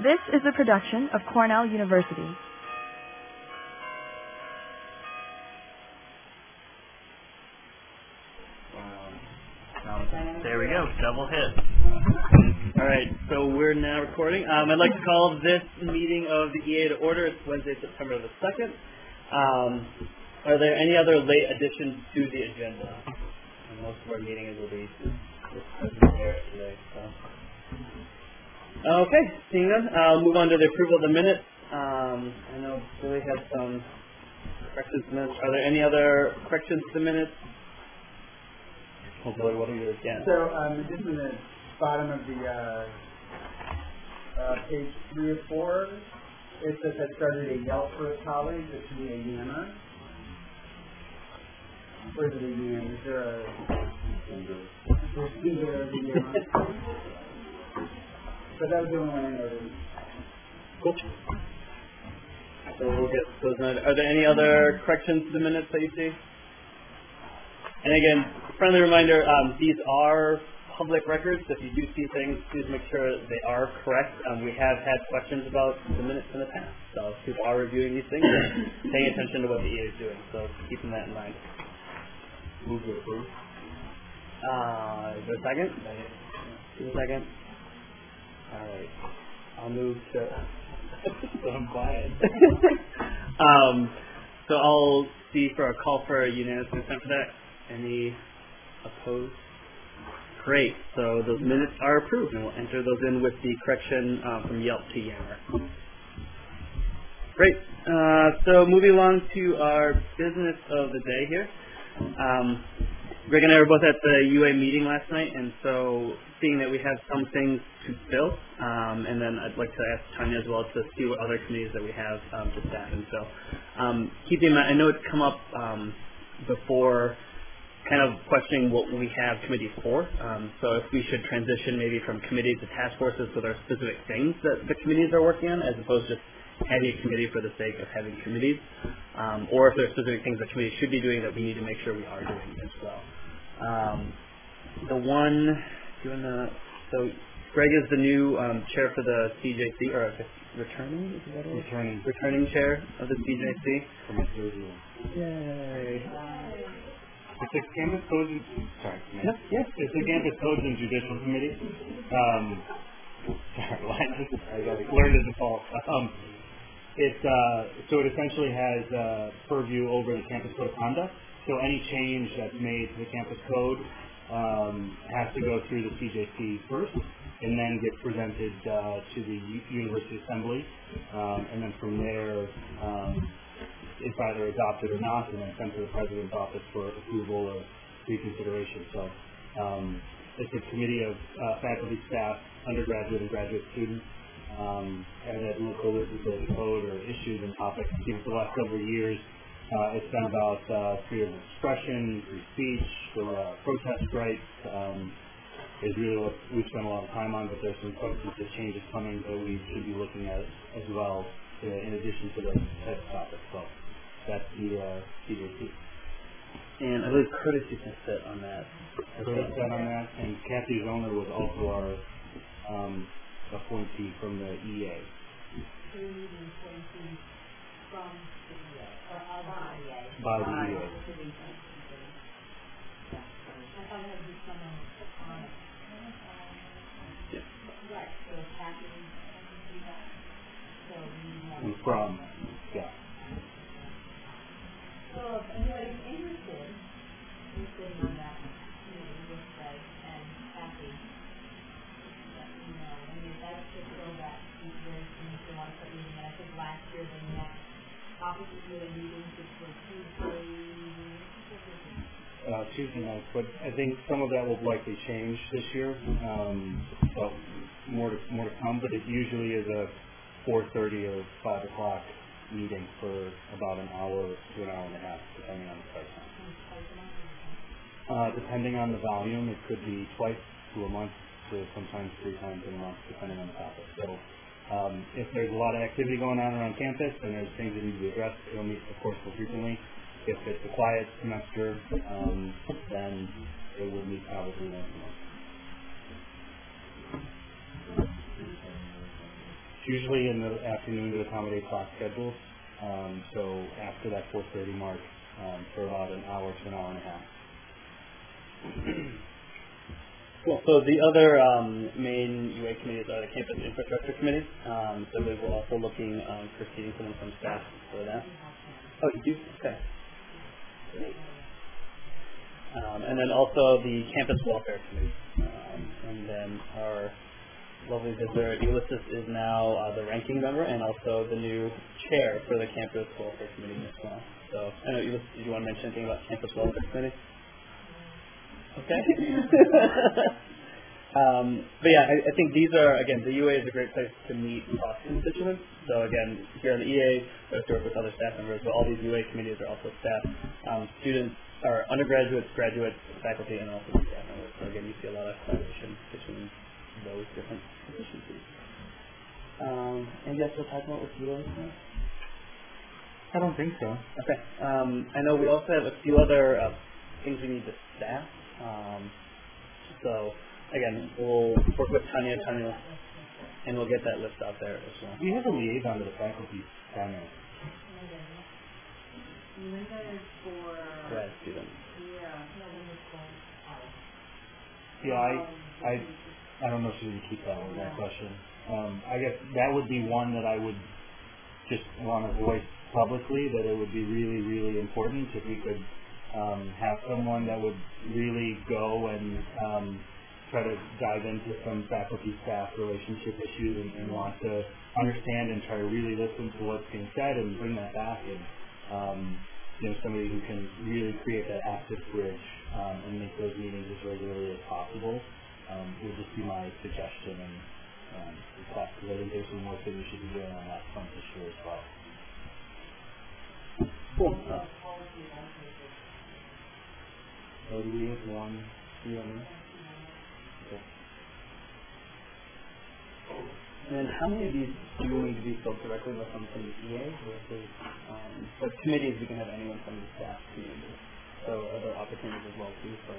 This is a production of Cornell University. There we go, double hit. All right, so we're now recording. I'd like to call this meeting of the EA to order. It's Wednesday, September the 2nd. Are there any other late additions to the agenda? Most of our meeting will be there today. Okay, seeing none, I'll move on to the approval of the minutes. I know Billy had some corrections to the minutes. Are there any other corrections to the minutes? Oh, Billy, what are yours? Yeah. So, just in the bottom of the page 3 of 4, it says I started a Yelp for a college. It should be a Yammer. Or is it a Yam? Is there a singular of the Yammer? So that was the only one I noticed. Cool. So we'll get those. Are there any other corrections to the minutes that you see? And again, friendly reminder, these are public records. If you do see things, please make sure they are correct. We have had questions about the minutes in the past. So if people are reviewing these things, paying attention to what the EA is doing. So keeping that in mind. Move to approve. Is there a second? Is there a second? All right. I'll move to... So I'm quiet. So I'll see for a call for a unanimous consent for that. Any opposed? Great. So those minutes are approved, and we'll enter those in with the correction from Yelp to Yammer. Great. So moving along to our business of the day here. Greg and I were both at the UA meeting last night, and so seeing that we have some things to fill, and then I'd like to ask Tanya as well to see what other committees that we have to staff and fill. Keeping in mind, I know it's come up before, kind of questioning what we have committees for. So if we should transition maybe from committees to task forces with our specific things that the committees are working on, as opposed to just having a committee for the sake of having committees, or if there are specific things that committees should be doing that we need to make sure we are doing as well. So Greg is the new chair for the CJC, or returning? Is that it? Returning chair of the CJC. From a third year. Yay. It's a Campus Codes and It's a Campus Codes and Judicial Committee. I learned as a default. So it essentially has purview over the Campus Code of Conduct. So any change that's made to the Campus Code has to go through the CJC first, and then get presented to the University Assembly, and then from there it's either adopted or not, and then sent to the President's office for approval or reconsideration. So it's a committee of faculty, staff, undergraduate and graduate students, and that local disability code or issues and topics. For the last several years, it's been about freedom of expression, free speech, protest rights, is really what we've spent a lot of time on, but there's some substantive changes coming that we should be looking at as well, in addition to those type of topics. So that's the CJC. And I believe Curtis used to sit on that. Curtis sat on that, and Kathy Zoner was also our appointee from the EA. By the EA. And from, yeah. So if anybody's interested in sitting on that committee with Greg and Kathy, let me know. I mean, that's just so that these very things they want to start using. And I think last year they met opposite the meetings, which were Tuesday nights, but I think some of that will likely change this year. So more to come, but it usually is a 4:30 or 5 o'clock meeting for about an hour to an hour and a half, depending on the price. Depending on the volume, it could be twice to a month to sometimes 3 times in a month, depending on the topic. So if there's a lot of activity going on around campus and there's things that need to be addressed, it'll meet, of course, more frequently. If it's a quiet semester, then it would meet probably once a month. usually in the afternoon to accommodate class schedules. So after that 4:30 mark, for about an hour to an hour and a half. Cool. So the other main UA committees are the Campus Infrastructure Committee. So we were also looking for seating someone from staff for that. Oh, you do? Okay. Great. And then also the Campus Welfare Committee. And then our lovely visitor, Ulysses, is now the ranking member and also the new chair for the Campus Welfare Committee as well. So, I know, Ulysses, did you want to mention anything about Campus Welfare Committee? Okay. But yeah, I think these are, again, the UA is a great place to meet cross constituents. So again, here in the EA, we have to work with other staff members, but all these UA committees are also staff. Students are undergraduates, graduates, faculty, and also staff members. So again, you see a lot of collaboration between those different efficiencies. And yes, we'll talk about with UA. I don't think so. Okay. I know we also have a few other things we need to staff. So again, we'll work with Tanya, and we'll get that list out there as well. We have a liaison to the faculty panel. Linda is for Grad students. Yeah, I don't know if she didn't keep that one, that question. I guess that would be one that I would just want to voice publicly, that it would be really, really important if we could have someone that would really go and try to dive into some faculty-staff relationship issues and want to understand and try to really listen to what's being said and bring that back, and somebody who can really create that active bridge and make those meetings as regularly as possible would just be my suggestion, and because I think there's some more things we should be doing on that front this year as well. Cool. So do we have one? Okay. And how many of these do you need to be filled directly with from the EA versus but committees we can have anyone from the staff community? So are there opportunities as well too for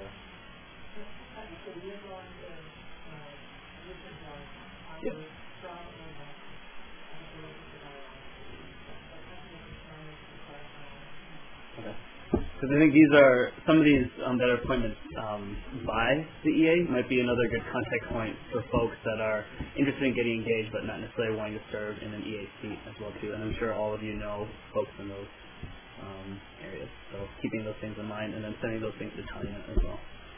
Yep. Okay. Because I think these are, some of these that are appointments by the EA might be another good contact point for folks that are interested in getting engaged but not necessarily wanting to serve in an EA seat as well too. And I'm sure all of you know folks in those areas. So keeping those things in mind and then sending those things to Tanya as well.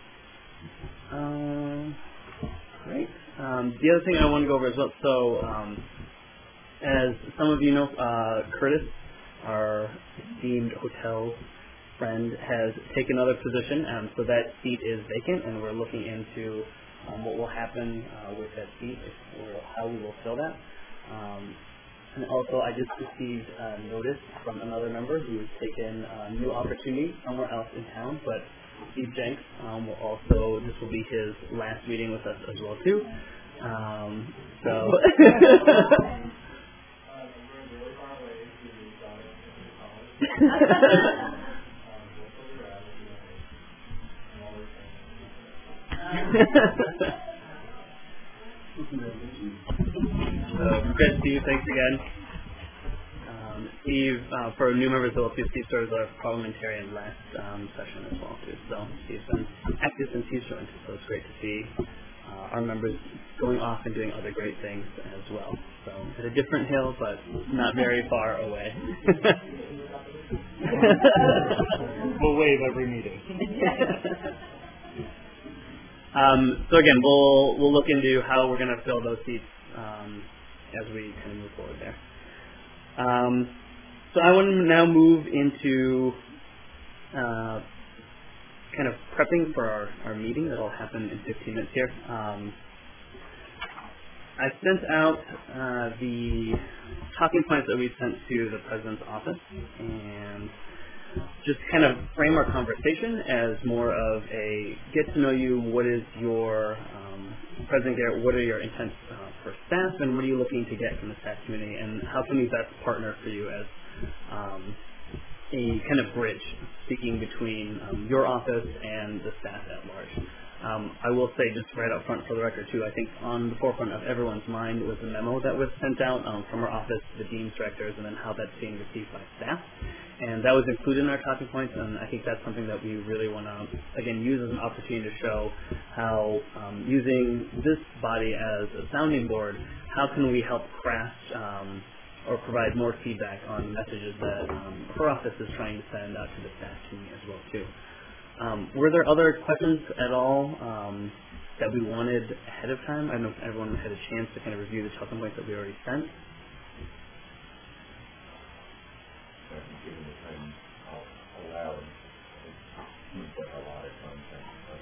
Great. The other thing I want to go over as well, so as some of you know, Curtis, our esteemed hotel friend, has taken another position, so that seat is vacant, and we're looking into what will happen with that seat, or how we will fill that. And also, I just received a notice from another member who's taken a new opportunity somewhere else in town, but Steve Jenks will also, this will be his last meeting with us as well too. So Chris, Steve, thanks again. Steve, for new members of the Steve served as our parliamentarian last session as well too. So Steve's been active since he's joined, so it's great to see our members going off and doing other great things as well. So at a different hill, but not very far away. We'll wave every meeting. So again, we'll look into how we're going to fill those seats as we kind of move forward there. So I want to now move into kind of prepping for our meeting that will happen in 15 minutes here. I sent out the talking points that we sent to the President's office and just kind of frame our conversation as more of a get to know you, what is your, President Garrett, what are your intents for staff, and what are you looking to get from the staff community, and how can we best partner for you as a kind of bridge speaking between your office and the staff at large. I will say just right up front for the record too, I think on the forefront of everyone's mind was the memo that was sent out from our office to the deans, directors, and then how that's being received by staff. And that was included in our talking points, and I think that's something that we really want to, again, use as an opportunity to show how using this body as a sounding board, how can we help craft or provide more feedback on messages that her office is trying to send out to the staff team as well too. Were there other questions at all that we wanted ahead of time? I don't know if everyone had a chance to kind of review the talking points that we already sent. Given the time allowed, it seems like a lot of content.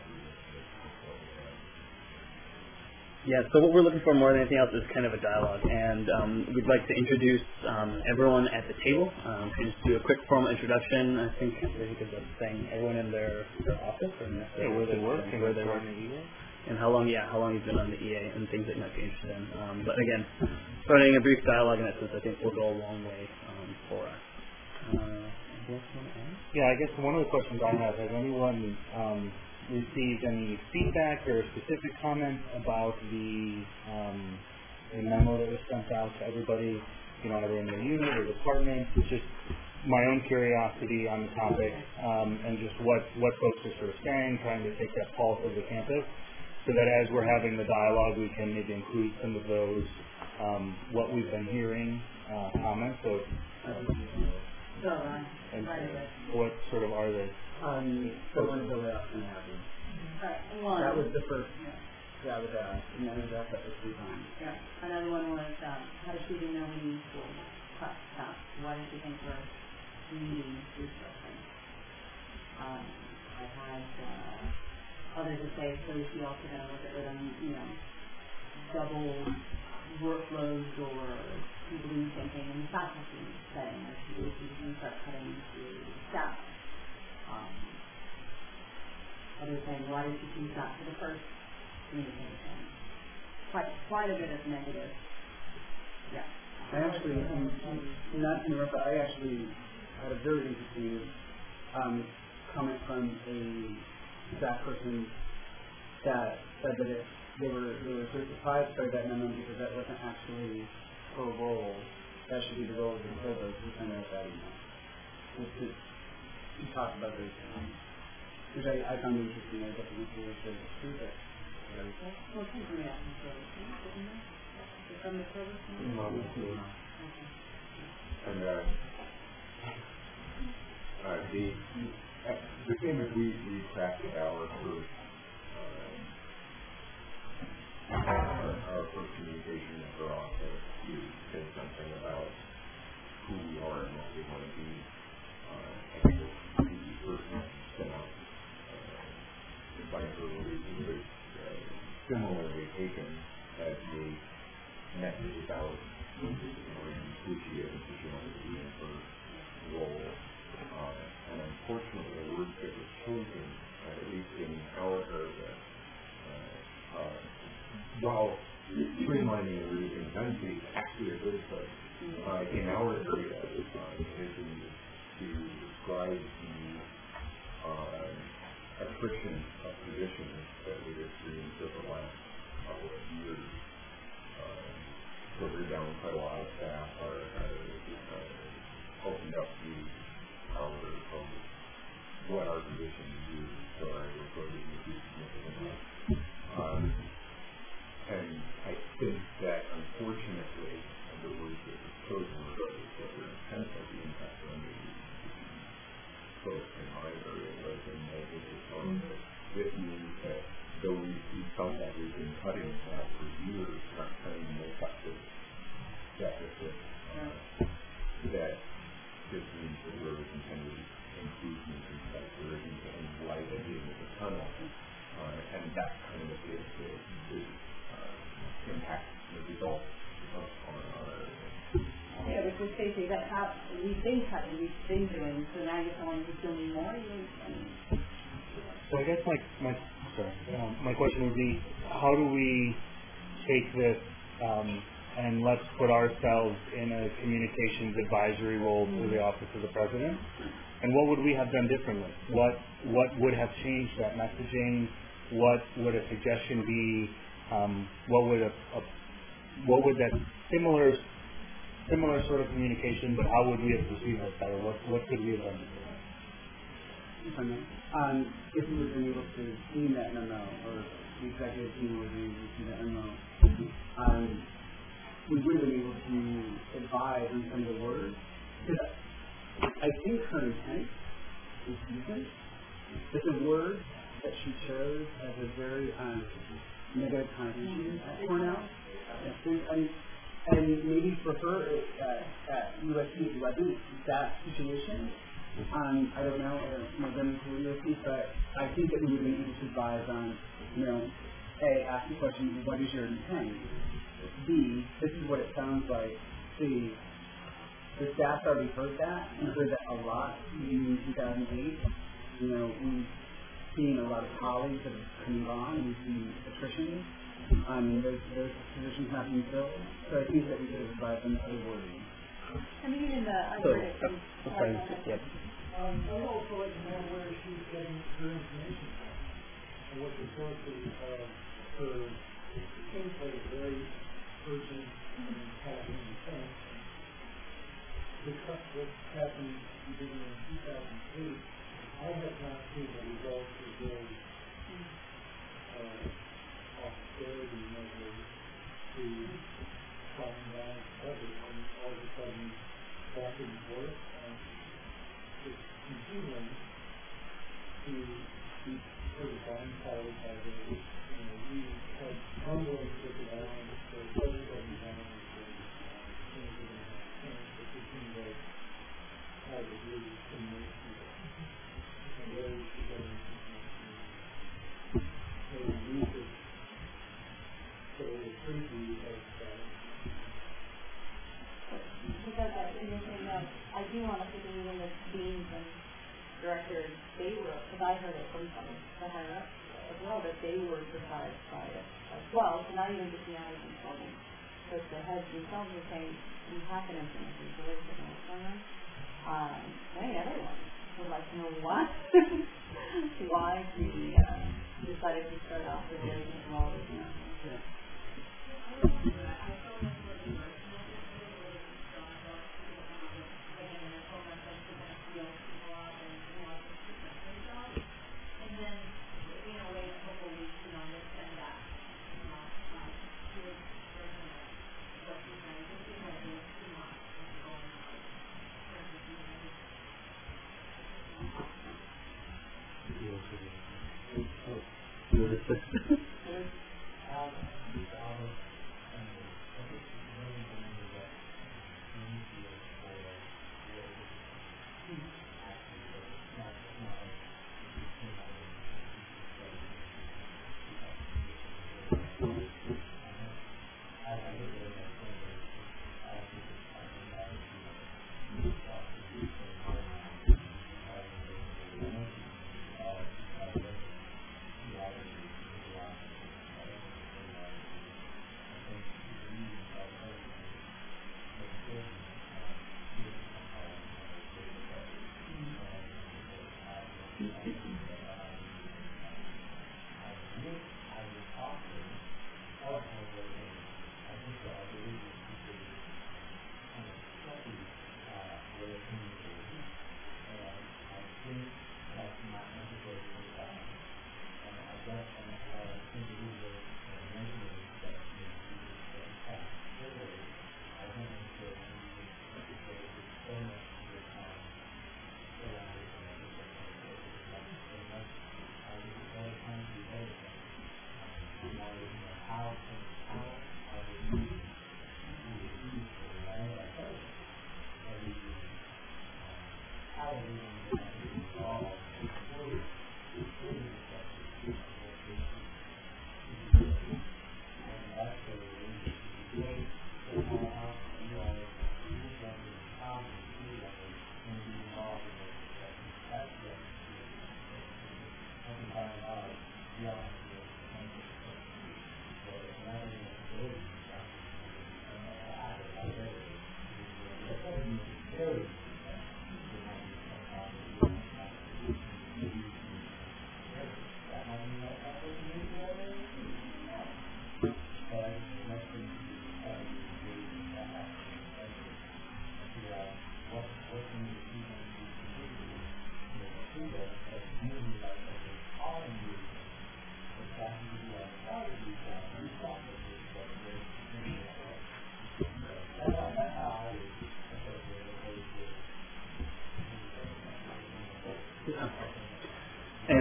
Yeah, so what we're looking for more than anything else is kind of a dialogue, and we'd like to introduce everyone at the table. And just do a quick formal introduction. I think is saying everyone in their office or where they work and where they work, and how long you've been on the EA and things that you might be interested in. But again, starting a brief dialogue in that sense, I think will go a long way for us. Yeah, I guess one of the questions I have, has anyone received any feedback or specific comments about the memo that was sent out to everybody, either in their unit or department? It's just my own curiosity on the topic, and just what folks are sort of saying, trying to take that pulse of the campus, so that as we're having the dialogue, we can maybe include some of those, what we've been hearing, comments. So and what sort of are they? So one of the layoffs in Abby. That was the first. Yeah, with and then that was 3 times. Yeah. Another one was how does she know we need to cut stuff? Why don't you think we're needing restructuring? I've had others to say, so is she also going to look at them, double workloads or people doing the same thing in the faculty setting, or she's going to start cutting into staff. Others saying, why did you choose that for the first communication? Quite a bit of negative. Yeah. I actually, not to interrupt, but I actually had a very interesting comment from a staff person that said that they were sort of surprised by that memo because that wasn't actually her role. That should be the role of the provost who sent out that email. To talk about those things, which I found interesting. I definitely feel it's very true that. Well, she's doing that from the provost, isn't it? From the provost? And the thing that we crafted our first communication with our office, you said something about who we are and what we want to be. I think the first message sent out by her was similarly taken as a message about who she is and who she wants to be in her role. And unfortunately, the words that were chosen, at least in our area, while streamlining and reducing density, actually a good place. In our area, is to describe the attrition of positions that we've experienced over the last couple of years. So we're down quite a lot of staff are opened up the power of what our positions do. So I refer to the significant. And I think that unfortunately, the words that were chosen were those that were intent of the impact on the folks in my area was a negative tone. This means that though we felt that we've been cutting staff for years, not trying to make up this deficit, that this means that there is intended improvement in fact there isn't any light at the end of the tunnel. And that kind of is impact the results on our yeah, because basically that's how we've been cutting, we've been doing, so now you're telling us doing more? So I guess my question would be, how do we take this and let's put ourselves in a communications advisory role through the Office of the President? And what would we have done differently? What would have changed that messaging? what would a suggestion be? What would that similar sort of communication, but how would we have received it better? What could we have done differently? If we were able to see that memo, or the executive team was able to see that memo, we would have been able to advise on some of the words. Because I think her intent is decent, but the words that she chose as a very negative connotation at Cornell, and maybe for her at USC it wasn't that situation. I don't know them to USC, but I think that we would be able to advise on, A, ask the question, what is your intent? B, this is what it sounds like. C, the staff already heard that, and heard that a lot in 2008. We've seen a lot of colleagues that have come on, and we've seen attrition. Those positions not being filled. So I think that we could have advised them to the wording. I mean, in the I also like to know where she's getting her information from, and what the sources of her seems like a very urgent and happening thing. What happened beginning in 2008, I have not seen the results of those austerity measures to calm down the budget, and all of a sudden that didn't work, and it's continuing to be sort of blindsided by the, we had ongoing circulations for everybody down with the things that are going to change, but it seems like how to really promote people and ways to get information. So we could sort of preview of that. Because in the same note, I do want to think even the deans and directors, they were, because I heard it from some the higher up as well, that they were surprised by it as well. So not even just the average consultants, but the heads themselves were saying, we have an information, so there's something else going on. I think everyone would like to know why we decided to start off with everything from all this,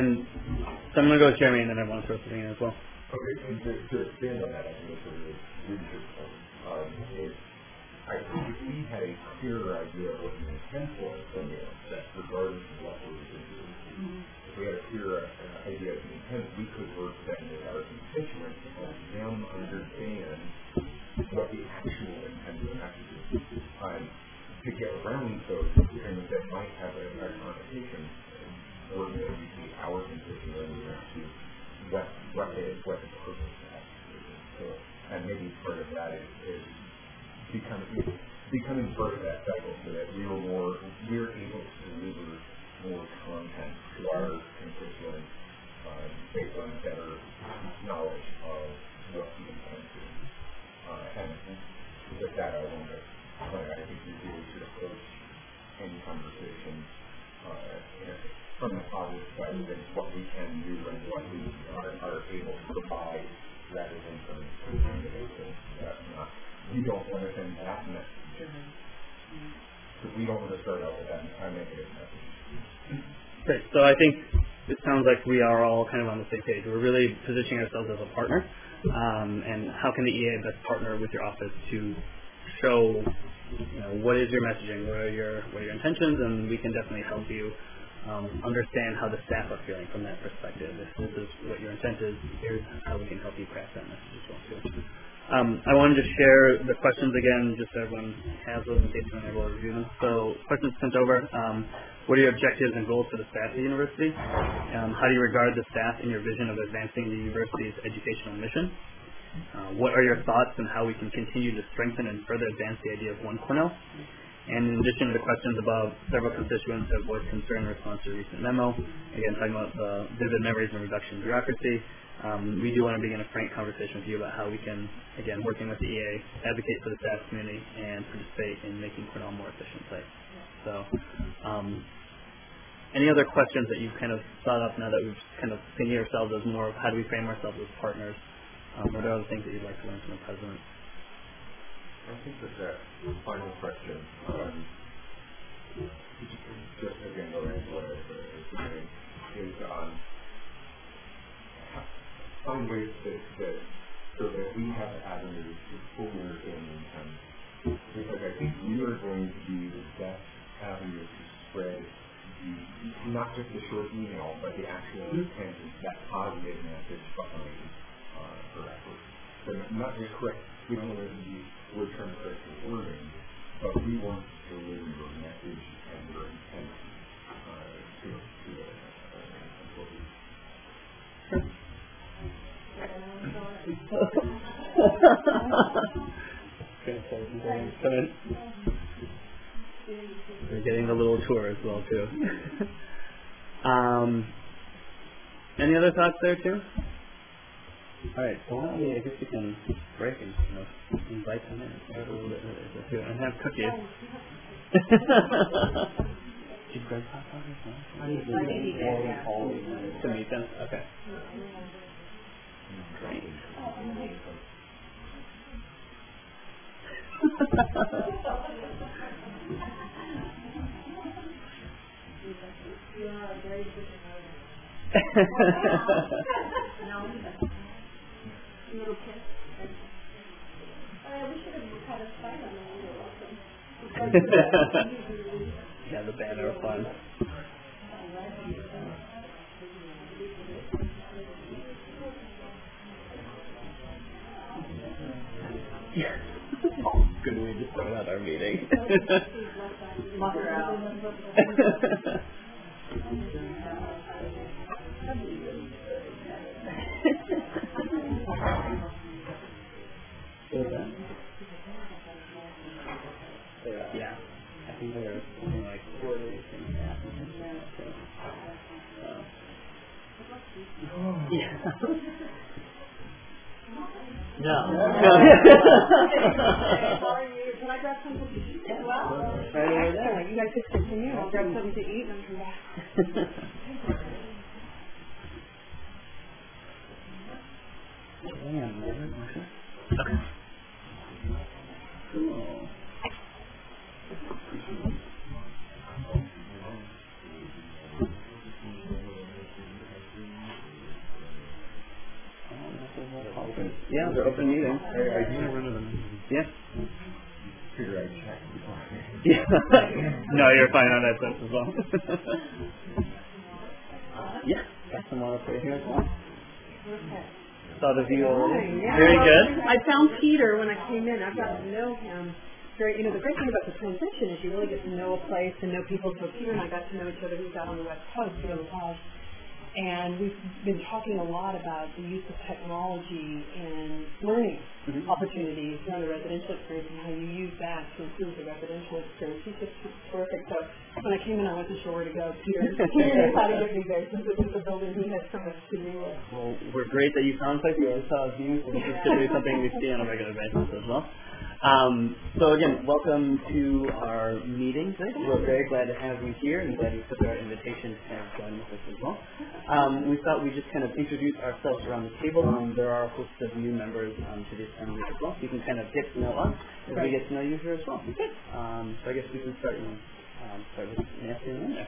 And so I'm going to go with Jeremy, and then I want to throw something in as well. Okay, and to expand on that, I think it's a really leadership point. I think if we had a clearer idea of what the intent was from the outset, regardless of what we were doing, if we had a clearer idea of the intent, we could work then with our constituents to help them understand what the actual intent of the message is. To get around those things that might have a connotation, or maybe see our constituents to what the purpose of that is. So, and maybe part of that is becoming part of that cycle so that we're able to deliver more content to our constituents based on better knowledge of what the intent is. And with that, I think we really should approach any conversation from the positive side of what we can do and what we are able to provide rather than from the negative. We don't want to send that message. So we don't want to start out with that negative message. Great. So I think it sounds like we are all kind of on the same page. We're really positioning ourselves as a partner. And how can the EA best partner with your office to show, what is your messaging, what are your intentions, and we can definitely help you understand how the staff are feeling from that perspective. If this is what your intent is, here's how we can help you craft that message as well too. I wanted to share the questions again, just so everyone has those in case they're able to review them. So questions sent over. What are your objectives and goals for the staff of the university? How do you regard the staff in your vision of advancing the university's educational mission? What are your thoughts on how we can continue to strengthen and further advance the idea of One Cornell? And in addition to the questions above, several constituents have voiced concern in response to a recent memo. Again, talking about the vivid memories and reduction in bureaucracy. We do want to begin a frank conversation with you about how we can, again, working with the EA, advocate for the staff community and participate in making Cornell a more efficient place. So, any other questions that you've kind of thought up now that we've kind of thinking ourselves as more of how do we frame ourselves as partners? What are other things that you'd like to learn from the president? I think that final question, just again going into what I was saying, is some ways that so that we have avenues to fully understand the intent. Because I think we are going to be the best avenue to spread not just the short email, but the actual intent, that positive message behind her efforts. So not just correct. We don't want to be word term correct for wording, but we want to deliver your message and your intent to the employees. Come in. We're getting a little tour as well too. Any other thoughts there too? All right, so I guess we can break and invite them in a little bit too, and have cookies. Did Greg pop out as well? To meet them? Okay. Great. You are a very good little kid. We should have had a sign on the window. Yeah, the banner of fun. Good way to start out our meeting. Yeah, I think there are something like 4 things happening. Yeah. No. Can I grab something to eat as well? Right over there. You guys just continue. I'll grab something to eat and come back. Okay. Cool. Yeah. No, you're fine on that sense as well. Yeah, got some more up right here as well. Saw the view already. Yeah. Very good. I found Peter when I came in. I've gotten to know him. The great thing about the transition is you really get to know a place and know people. So Peter and I got to know each other. He's out on the West Coast, Peter LaPage. And we've been talking a lot about the use of technology in learning opportunities around the residential experience and how you use that to improve the residential experience. He's just terrific. So when I came in, I wasn't sure where to go. Peter knew how to get me there since it was a building he had so much to do with. Well, we're great that you found a place. We always saw a view, so this is typically something we see on a regular basis as well. So again, welcome to our meeting today. We're very glad to have you here and glad you took our invitation to kind of join with us as well. We thought we'd just kind of introduce ourselves around the table. There are a host of new members to the assembly as well. So you can kind of get to know us as we get to know you here as well. So I guess we can start with Nancy and Lynn there.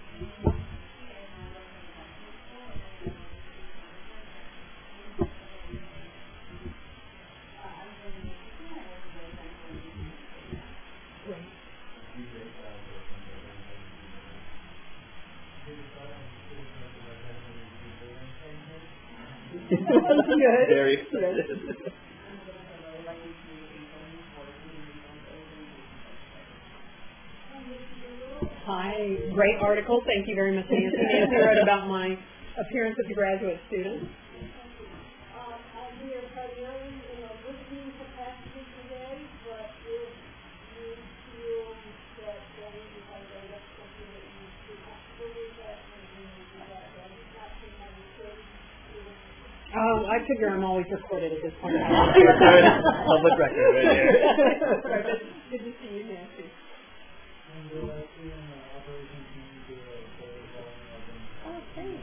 Very excited. Hi, great article. Thank you very much, Nancy. Nancy wrote about my appearance at the graduate student. We are primarily in a listening capacity today, but if you feel that is something that you should absolutely have, maybe do that. But it's not something you should. I figure I'm always recorded at this point. Public record right here. Good to see you, Nancy. Oh, thanks.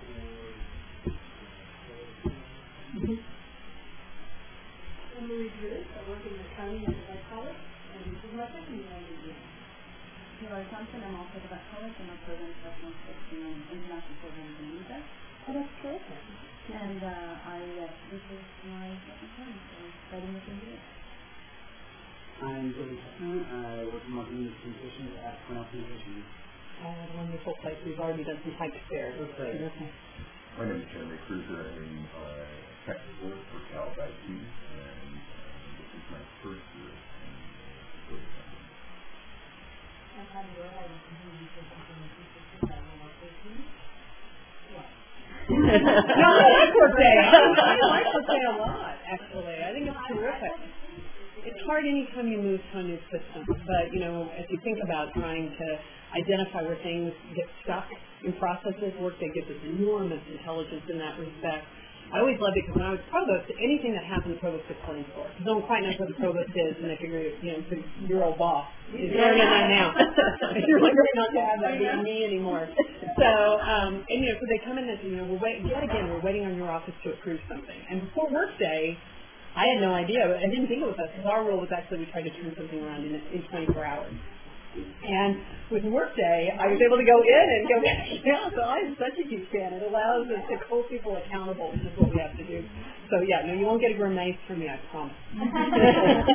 I'm Marie Drew. I work in the county as a college, and this is my second year in the Taylor Thompson. I'm also at college, and I'm program professional in international programs in Asia. Oh, that's terrific. And this is my second time, so I'm starting with India. I'm Billy Chestnut. I work in marketing communications at Cornell Communications. Wonderful place. We've already done some hikes there. Okay. My name is Jeremy Cruiser. I'm technical for Cal IT, and this is my first year in the company. I'm having a hard time doing something in the future. I don't know what. No, I like Workday. I like Workday a lot, actually. I think it's terrific. It's hard anytime you move to a new system, but, as you think about trying to identify where things get stuck in processes, Workday gives us enormous intelligence in that respect. I always loved it because when I was provost, anything that happened, the provost could claim for. Because no one quite knows what the provost is, and they figure, your old boss is learning that now. You're like, we're not to have that being me anymore. So, so they come in and say, we're waiting on your office to approve something. And before Workday, I had no idea, but I didn't think it was us, because our rule was actually we tried to turn something around in 24 hours. And with Workday, I was able to go in and go back down. So I'm such a huge fan. It allows us to hold people accountable, which is what we have to do. So you won't get a grimace from me, I promise. And I've been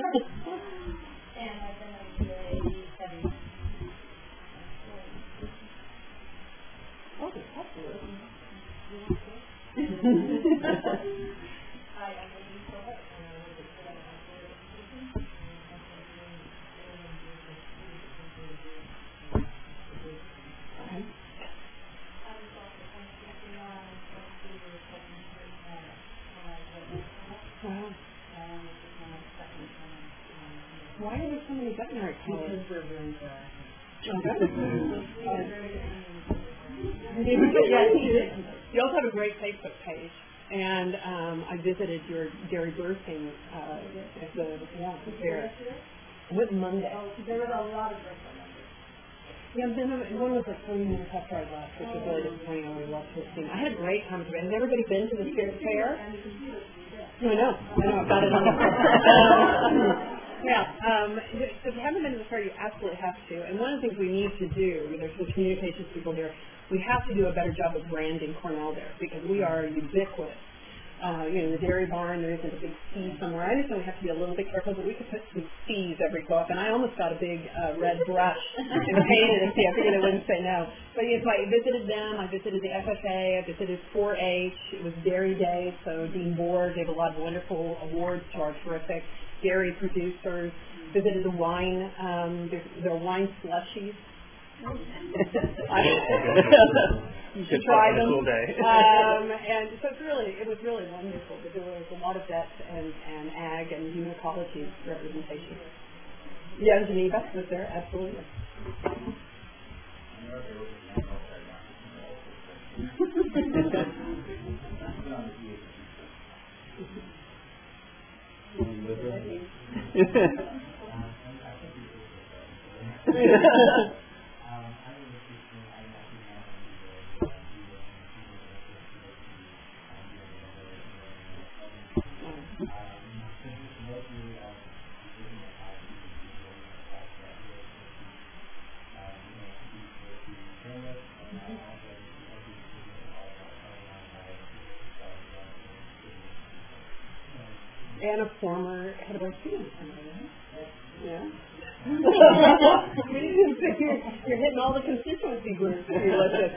Oh, absolutely. Why are there so many veterinary colleges? Because they're very bad. You also have a great Facebook page, and I visited your dairy birthing fair. I went Monday. there was a lot of work on that. Yeah, then one was like 40 minutes after I left, which was really disappointing. I would love to have seen. I had a great time with it. Has everybody been to the fair? No, I know. I've got it on the so if you haven't been to the fair, you absolutely have to. And one of the things we need to do, there's some communications people here, we have to do a better job of branding Cornell there, because we are ubiquitous The dairy barn, there isn't a big C somewhere. I understand we have to be a little bit careful, but we could put some C's every so often. I almost got a big red brush and painted it. See, I figured they wouldn't say no. But yes, I visited them. I visited the FFA. I visited 4-H. It was Dairy Day, so Dean Bohr gave a lot of wonderful awards to our terrific dairy producers. Visited the wine, their wine slushies. You should try them. And so it was really wonderful. But there was a lot of vets and ag and human ecology representation. Yeah, Geneva was there, absolutely. And a former head of our student center, yeah. You're hitting all the constituency groups here,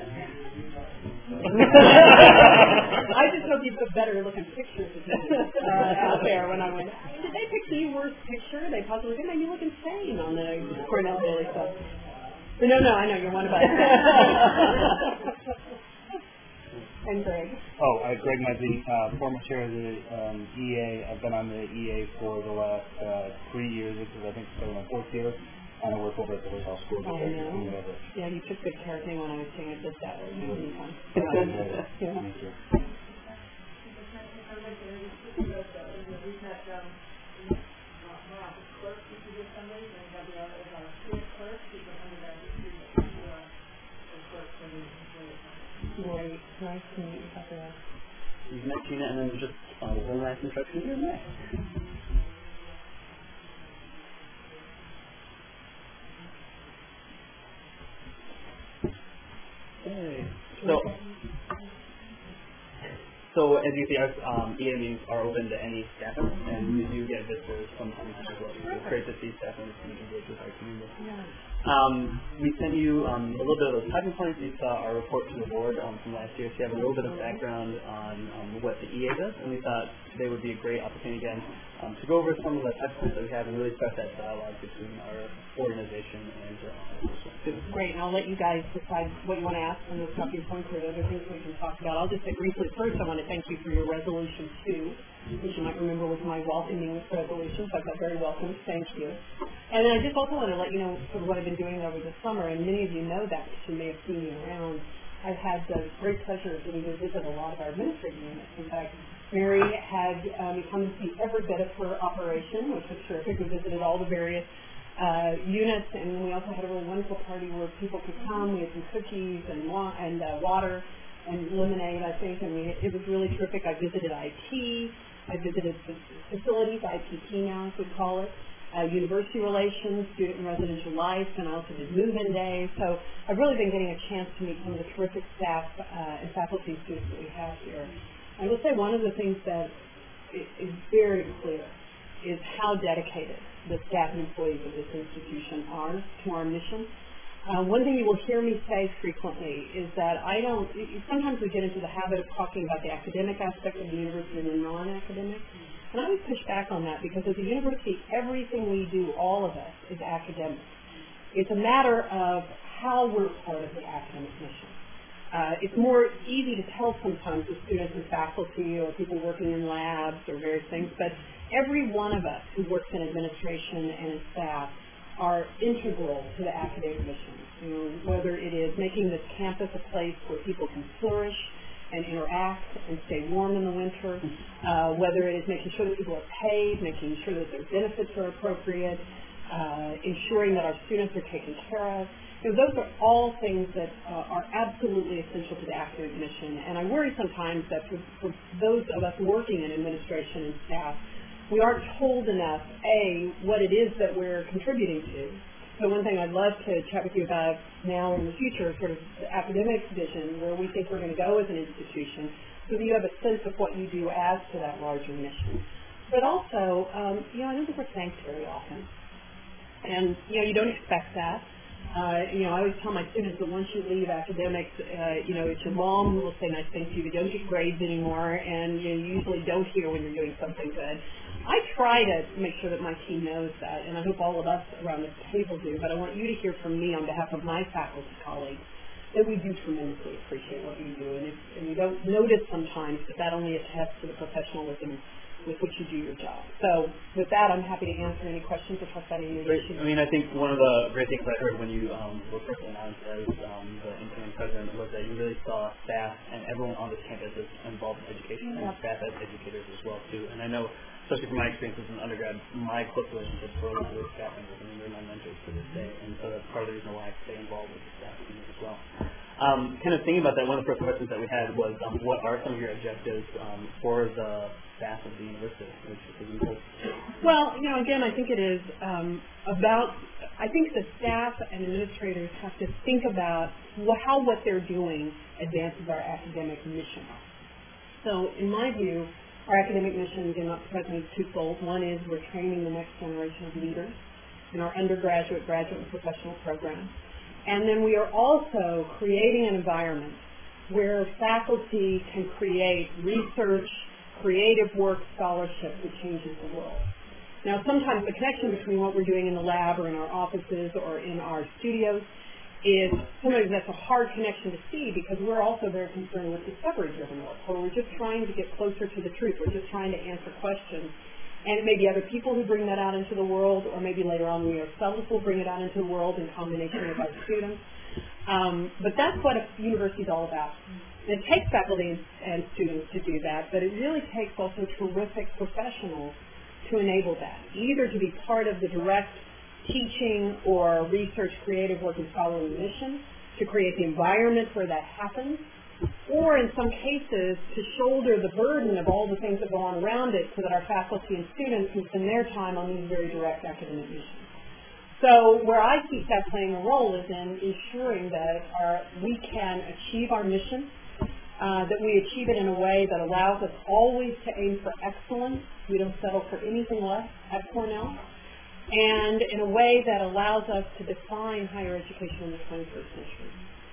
I just hope you put better looking pictures of me out there when I went. Did they pick the worst picture? They possibly did. Made me look insane on the Cornell Daily stuff. But no, I know you're one of us. And Greg. Greg Medley, former chair of the EA. I've been on the EA for the last 3 years. This is, I think, my 4th year. And I work over at the hotel school. Oh, no. Yeah, you took good care of me when I was staying at this Saturday. Yeah. Thank you. Great. Nice to meet you, Dr. Ross. You've met Tina, and then just one last introduction here next. Hey. So as you see, our EA meetings are open to any staff members, and we do get visitors sometimes as well. So it's great to see staff members engage with our community. We sent you a little bit of those talking points. You saw our report to the board from last year, so you have a little bit of background on what the EA does, and we thought today would be a great opportunity again to go over some of the touch points that we have and really start that dialogue between our organization and Great, and I'll let you guys decide what you want to ask on those talking points or other things we can talk about. I'll just say briefly first, I want to thank you for your resolution 2, which you might remember was my welcoming resolution, so I felt very welcome. Thank you. And then I just also want to let you know sort of what I've been doing over the summer, and many of you know that because you may have seen me around. I've had the great pleasure of getting to visit a lot of our administrative units. In fact, Mary had come to see every bit of her operation, which was terrific. We visited all the various units, and we also had a really wonderful party where people could come. We had some cookies and water and lemonade, I think, and it was really terrific. I visited IT. I visited facilities, IPT now, as we call it, university relations, student and residential life, and I also did move-in days. So I've really been getting a chance to meet some of the terrific staff and faculty and students that we have here. I will say one of the things that is very clear is how dedicated the staff and employees of this institution are to our mission. One thing you will hear me say frequently is that sometimes we get into the habit of talking about the academic aspect of the university and the non-academic. And I would push back on that because as a university, everything we do, all of us, is academic. It's a matter of how we're part of the academic mission. It's more easy to tell sometimes with students and faculty or people working in labs or various things, but every one of us who works in administration and in staff are integral to the academic mission. Whether it is making this campus a place where people can flourish and interact and stay warm in the winter, whether it is making sure that people are paid, making sure that their benefits are appropriate, ensuring that our students are taken care of. Those are all things that are absolutely essential to the academic mission. And I worry sometimes that for those of us working in administration and staff, we aren't told enough, A, what it is that we're contributing to. So one thing I'd love to chat with you about now and in the future is sort of the academic vision, where we think we're going to go as an institution, so that you have a sense of what you do as to that larger mission. But also, I don't think we're thanked very often. And, you don't expect that. I always tell my students that once you leave academics, it's your mom who will say nice things to you. You don't get grades anymore, and you usually don't hear when you're doing something good. I try to make sure that my team knows that, and I hope all of us around this table do, but I want you to hear from me on behalf of my faculty colleagues that we do tremendously appreciate what you do, and we don't notice sometimes that only attests to the professionalism with which you do your job. So with that, I'm happy to answer any questions or talk about any issues. I think one of the great things I heard when you were first announced as the incoming president was that you really saw staff and everyone on this campus is involved in education, and staff as educators as well too. And I know, especially from my experience as an undergrad, my close relationships were with staff members, and they're my mentors to this day. And so that's part of the reason why I stay involved with the staff team as well. Kind of thinking about that, one of the first questions that we had was, what are some of your objectives for the staff of the university? Well, again, I think it is I think the staff and administrators have to think about how what they're doing advances our academic mission. So in my view, our academic mission, again, not surprisingly, is twofold. One is we're training the next generation of leaders in our undergraduate, graduate, and professional programs. And then we are also creating an environment where faculty can create research, creative work, scholarship that changes the world. Now, sometimes the connection between what we're doing in the lab or in our offices or in our studios is sometimes that's a hard connection to see because we're also very concerned with discovery-driven work, where we're just trying to get closer to the truth. We're just trying to answer questions. And it may be other people who bring that out into the world, or maybe later on we ourselves will bring it out into the world in combination with our students. But that's what a university is all about. It takes faculty and students to do that, but it really takes also terrific professionals to enable that, either to be part of the direct teaching or research, creative work, and scholarly mission, to create the environment where that happens, or in some cases to shoulder the burden of all the things that go on around it so that our faculty and students can spend their time on these very direct academic missions. So where I see that playing a role is in ensuring that we can achieve our mission, that we achieve it in a way that allows us always to aim for excellence. We don't settle for anything less at Cornell. And in a way that allows us to define higher education in the 21st century.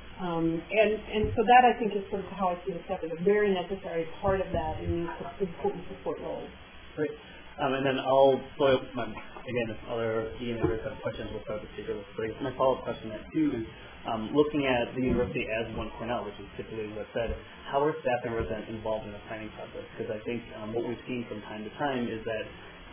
And so that, I think, is sort of how I see the step as a very necessary part of that in these important support roles. Great. And then I'll throw up again, if other key members have questions, we'll start the speaker list. But my follow-up question at two is, looking at the university as one Cornell, which is typically what's said, how are staff members then involved in the planning process? Because I think what we've seen from time to time is that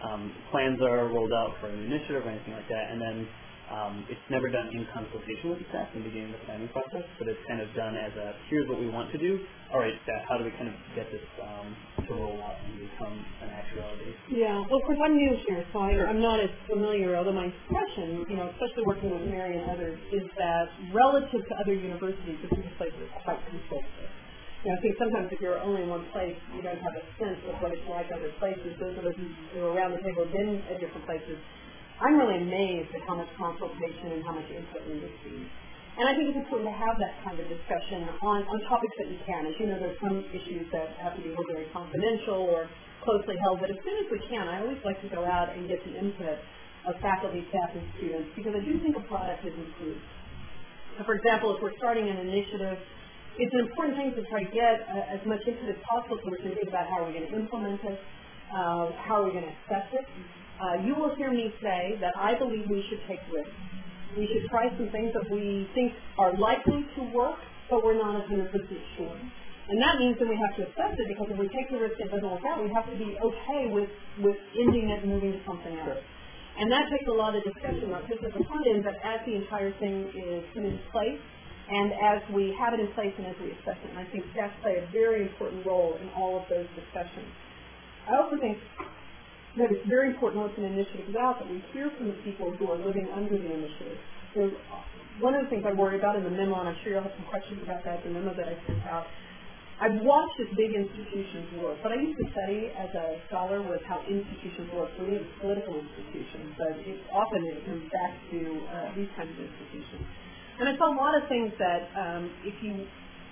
plans are rolled out for an initiative or anything like that, and then it's never done in consultation with the staff in the beginning of the planning process, but it's kind of done as a, here's what we want to do. All right, staff, how do we kind of get this to roll out and become an actuality? Yeah, well, of course, I'm new here, so I'm not as familiar, although my impression, especially working with Mary and others, is that relative to other universities, this place is quite consultative. I think sometimes if you're only in one place, you don't have a sense of what it's like other places. Those of us who are around the table have been at different places. I'm really amazed at how much consultation and how much input we receive. And I think it's important to have that kind of discussion on topics that you can. As you know, there's some issues that have to be very confidential or closely held, but as soon as we can, I always like to go out and get the input of faculty, staff, and students, because I do think a product is improved. So, for example, if we're starting an initiative, it's an important thing to try to get as much input as possible so we can think about how we're going to implement it, how are we going to assess it. You will hear me say that I believe we should take risks. We should try some things that we think are likely to work, but we're not 100% sure. And that means that we have to assess it, because if we take the risk and it doesn't work out, we have to be okay with ending it and moving to something else. And that takes a lot of discussion, not just at the front end, but as the entire thing is put into place, and as we have it in place and as we assess it. And I think staff play a very important role in all of those discussions. I also think that it's very important once an initiative is out that we hear from the people who are living under the initiative. So one of the things I worry about in the memo, and I'm sure you'll have some questions about that, the memo that I sent out, I've watched as big institutions work. What I used to study as a scholar was how institutions work, really political institutions, but often it comes back to these kinds of institutions. And I saw a lot of things that if you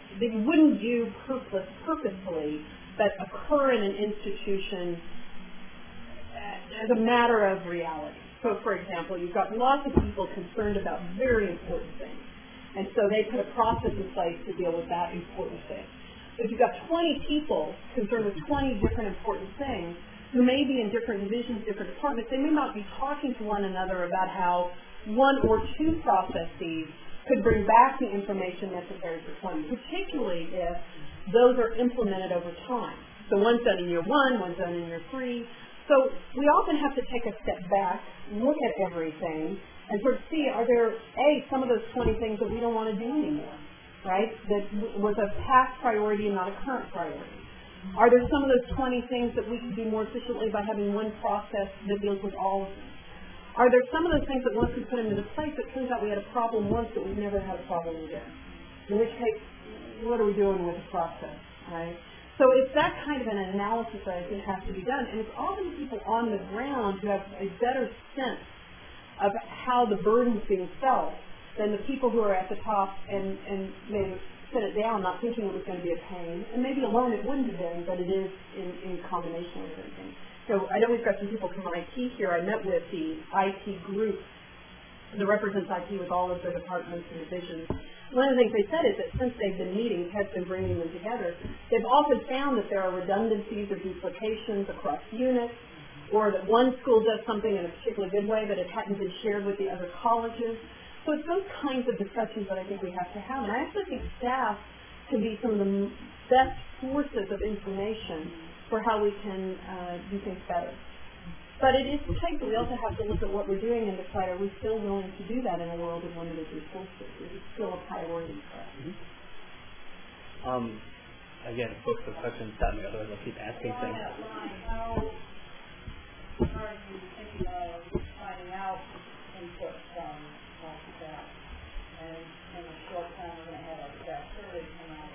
that you wouldn't do purposefully that occur in an institution as a matter of reality. So, for example, you've got lots of people concerned about very important things, and so they put a process in place to deal with that important thing. If you've got 20 people concerned with 20 different important things who may be in different divisions, different departments, they may not be talking to one another about how one or two processes could bring back the information necessary for 20, particularly if those are implemented over time. So one's done in year 1, one's done in year 3. So we often have to take a step back, look at everything, and sort of see, are there, some of those 20 things that we don't want to do anymore, right? That was a past priority and not a current priority. Are there some of those 20 things that we can do more efficiently by having one process that deals with all of them? Are there some of those things that once we put them into place, it turns out we had a problem once, but we've never had a problem again? In which case, what are we doing with the process, right? So it's that kind of an analysis that I think has to be done, and it's often people on the ground who have a better sense of how the burden's being felt than the people who are at the top and maybe sit it down not thinking it was going to be a pain. And maybe alone it wouldn't have been, but it is in combination with everything. So I know we've got some people from IT here. I met with the IT group that represents IT with all of the departments and divisions. One of the things they said is that since they've been meeting, Ted's been bringing them together, they've often found that there are redundancies or duplications across units, or that one school does something in a particularly good way that it hadn't been shared with the other colleges. So it's those kinds of discussions that I think we have to have. And I actually think staff can be some of the best sources of information for how we can do things better. But it is the case that we also have to look at what we're doing and decide, are we still willing to do that in a world of limited resources? Is it still a priority for us? Again, folks have questions, stop me, otherwise I'll keep asking things. How are you thinking of finding out input from staff? And in the short time, we're going to have our staff survey come out.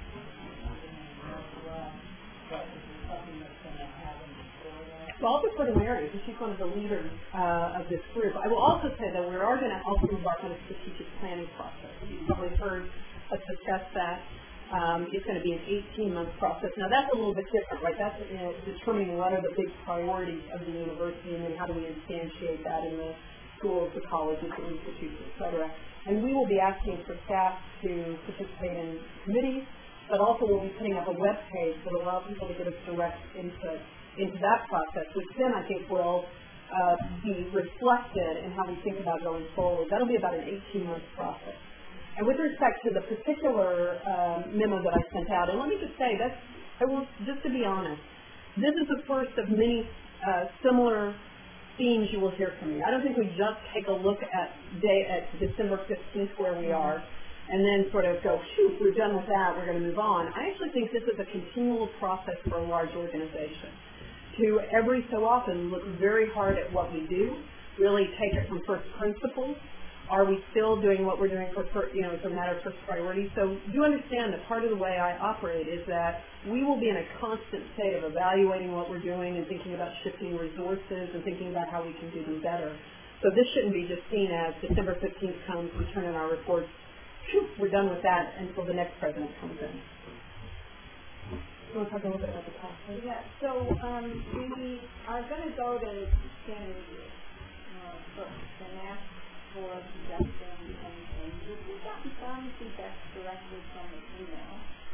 But is there something that's going to happen before that? Well, I'll defer to Mary, because she's one of the leaders of this group. I will also say that we are going to also embark on a strategic planning process. You've probably heard us discuss that. It's going to be an 18-month process. Now, that's a little bit different, right? That's determining what are the big priorities of the university, and then how do we instantiate that in the schools, the colleges, the institutes, et cetera. And we will be asking for staff to participate in committees, but also we'll be putting up a web page that allows people to get us direct input into that process, which then I think will be reflected in how we think about going forward. That'll be about an 18-month process. And with respect to the particular memo that I sent out, and let me just say, just to be honest, this is the first of many similar themes you will hear from me. I don't think we just take a look at December 15th where we are, and then sort of go, shoot, we're done with that, we're going to move on. I actually think this is a continual process for a large organization. To every so often look very hard at what we do, really take it from first principles. Are we still doing what we're doing as a matter of first priority? So do understand that part of the way I operate is that we will be in a constant state of evaluating what we're doing and thinking about shifting resources and thinking about how we can do them better. So this shouldn't be just seen as December 15th comes, we turn in our reports, we're done with that until the next president comes in. You want to talk a little bit about the process? Yeah, so we are going to go to standard review first and ask for suggestions and things. We've gotten some feedback directly from the email.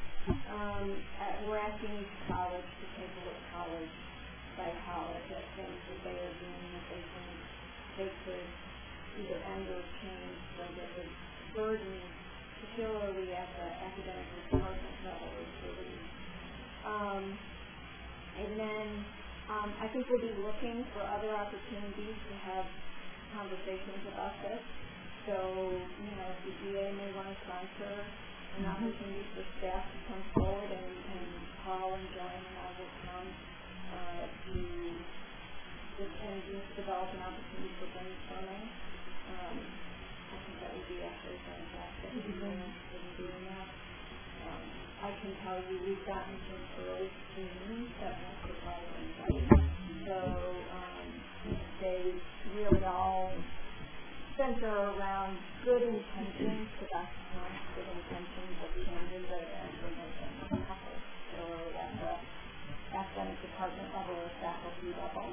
We're asking each college to take a look college by college at things that they are doing that they think they could either end or change so that the burden, particularly at the academic department level, is released. And then I think we'll be looking for other opportunities to have conversations about this. So, if the DA may want to sponsor an opportunity for staff to come forward and Paul and Joanne and I will come to develop an opportunity for brainstorming. I think that would be actually fantastic. If you're interested in doing that. I can tell you we've gotten some early screenings that won't surprise anybody. So they really all center around good intentions, because that's good intentions of changes that are actually making happen. So at the academic department level or faculty level.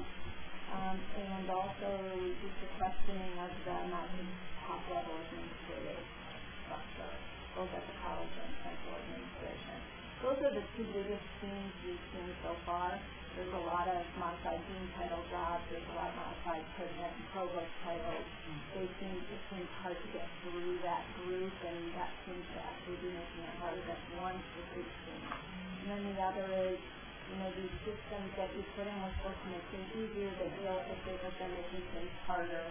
And also just the questioning of the not just top level administrative structure, both at the college and central administration. Those are the two biggest themes we've seen so far. There's a lot of modified dean title jobs. There's a lot of modified president and provost titles. It seems hard to get through that group, and that seems to actually be making it harder. That's one big thing. And then the other is, these systems that you put in are supposed to make things easier, they feel efficient, but then making things harder.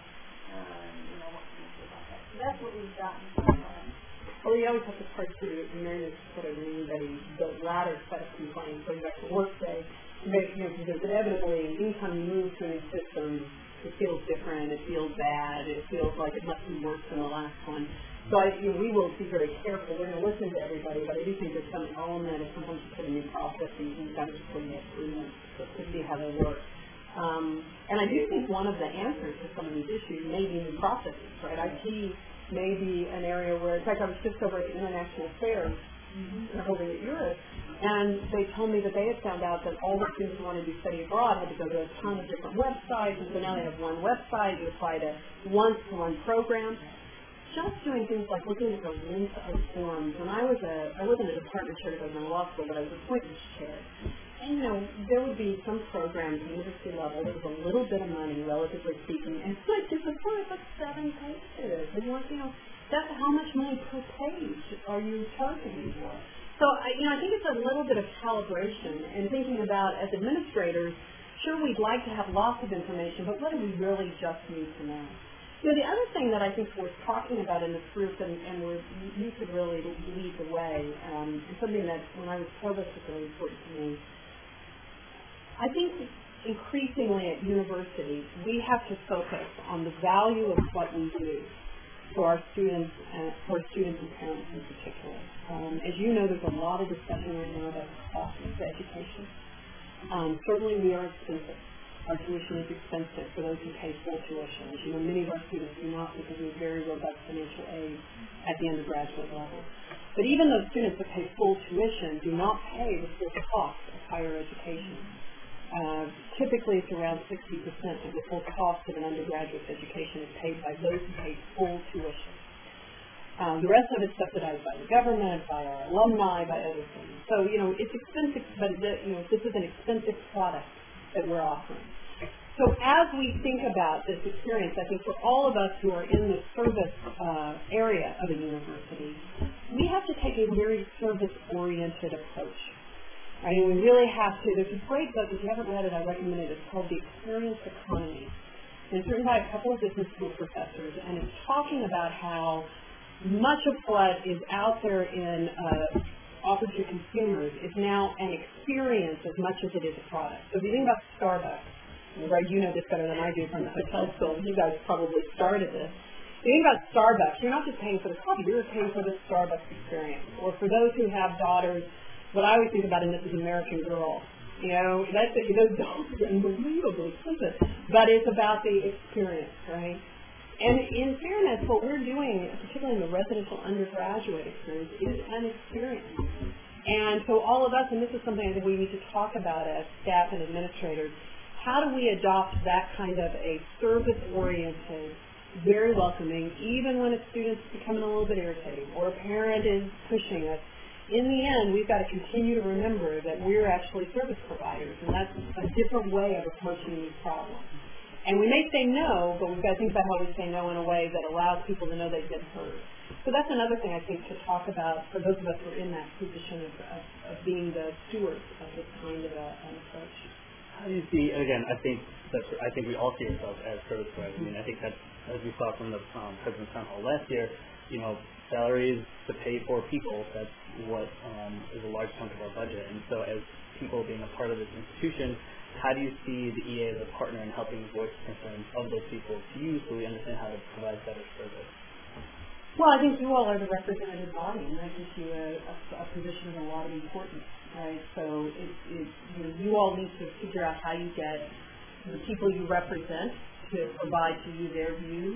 What can you do about that? So that's what we've gotten so far. Well, you always have to parse through, and then it's sort of the latter set of complaints, going back to Workday, because inevitably, anytime you move to a new system, it feels different, it feels bad, it feels like it must be worse than the last one. So we will be very careful. We're going to listen to everybody, but I do think there's some element of sometimes you put a new process and you've got to just bring it through to see how they work. And I do think one of the answers to some of these issues may be new processes, right? IT may be an area where, in fact, I was just over at the International Affairs over at Europe, and they told me that they had found out that all the students who wanted to study abroad had to go to a ton of different websites, and so now they have one website, you apply to one program. Just doing things like looking at the length of forms. When I wasn't a department chair because I was in law school, but I was appointments chair. And there would be some programs at the university level. There was a little bit of money, relatively speaking, and so it's just like 7 pages. And that's how much money per page are you charging for? So I think it's a little bit of calibration and thinking about as administrators. Sure, we'd like to have lots of information, but what do we really just need to know? The other thing that I think we're talking about in this group, and you could really lead the way, and something that when I was provost was really important to me, I think increasingly at universities, we have to focus on the value of what we do for our students and parents in particular. As you know, there's a lot of discussion right now about the cost of education. Certainly we are expensive. Our tuition is expensive for those who pay full tuition. As you know, many of our students do not because we have very robust financial aid at the undergraduate level. But even those students that pay full tuition do not pay the full cost of higher education. Typically, it's around 60% of the full cost of an undergraduate education is paid by those who pay full tuition. The rest of it is subsidized by the government, by our alumni, by other things. So, it's expensive, but this is an expensive product that we're offering. So as we think about this experience, I think for all of us who are in the service area of a university, we have to take a very service-oriented approach. I mean, we really have to. There's a great book, if you haven't read it, I recommend it. It's called The Experience Economy. And it's written by a couple of business school professors, and it's talking about how much of what is out there in offered to consumers is now an experience as much as it is a product. So if you think about Starbucks, right, you know this better than I do from the hotel school. You guys probably started this. If you think about Starbucks, you're not just paying for the coffee, you're paying for the Starbucks experience. Or for those who have daughters, what I always think about in this is American Girl. Those dogs are unbelievably expensive. But it's about the experience, right? And in fairness, what we're doing, particularly in the residential undergraduate experience, is an experience. And so all of us, and this is something I think we need to talk about as staff and administrators, how do we adopt that kind of a service-oriented, very welcoming, even when a student's becoming a little bit irritating or a parent is pushing us. In the end, we've got to continue to remember that we're actually service providers, and that's a different way of approaching these problems. And we may say no, but we've got to think about how we say no in a way that allows people to know they've been heard. So that's another thing I think to talk about for those of us who are in that position of being the stewards of this kind of an approach. How do you see, again, I think we all see ourselves as service providers. I mean, I think that's, as we saw from the President's Town Hall last year, salaries to pay for people, that's what is a large chunk of our budget. And so as people being a part of this institution, how do you see the EA as a partner in helping voice concerns of those people to you so we understand how to provide better service? Well, I think you all are the representative body, and that gives you a position of a lot of importance, right? So you all need to figure out how you get the people you represent to provide to you their views.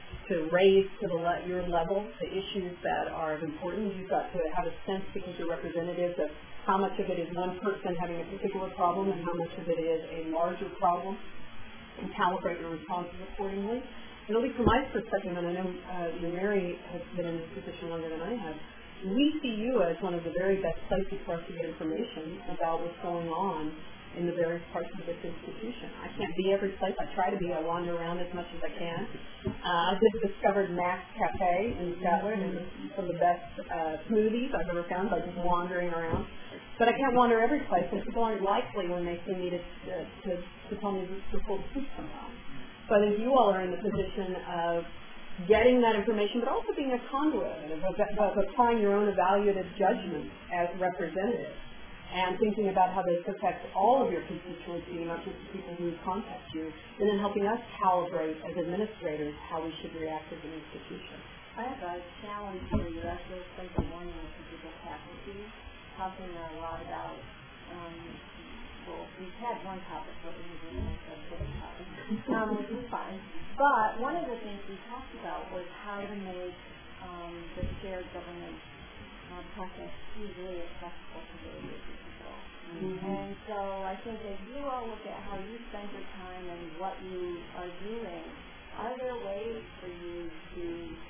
to raise to your level the issues that are of importance. You've got to have a sense, because you're representatives, of how much of it is one person having a particular problem and how much of it is a larger problem, and calibrate your responses accordingly. And at least from my perspective, and I know Mary has been in this position longer than I have, we see you as one of the very best places for us to get information about what's going on in the various parts of this institution. I can't be every place. I try to be. I wander around as much as I can. I just discovered Max Cafe in Scotland, and it's some of the best smoothies I've ever found by just wandering around. But I can't wander every place, and people aren't likely when they see me to tell me the full truth sometimes. So I think you all are in the position of getting that information, but also being a conduit of applying your own evaluative judgment as representatives, and thinking about how this affects all of your constituency, not just the people who contact you, and then helping us calibrate as administrators how we should react as an institution. I have a challenge for you. I actually spent the morning with the people faculty talking a lot about, well, we've had one topic, but we didn't have a different topic, which is fine. But one of the things we talked about was how to make the shared government process easily accessible to various people. And so I think as you all look at how you spend your time and what you are doing, are there ways for you to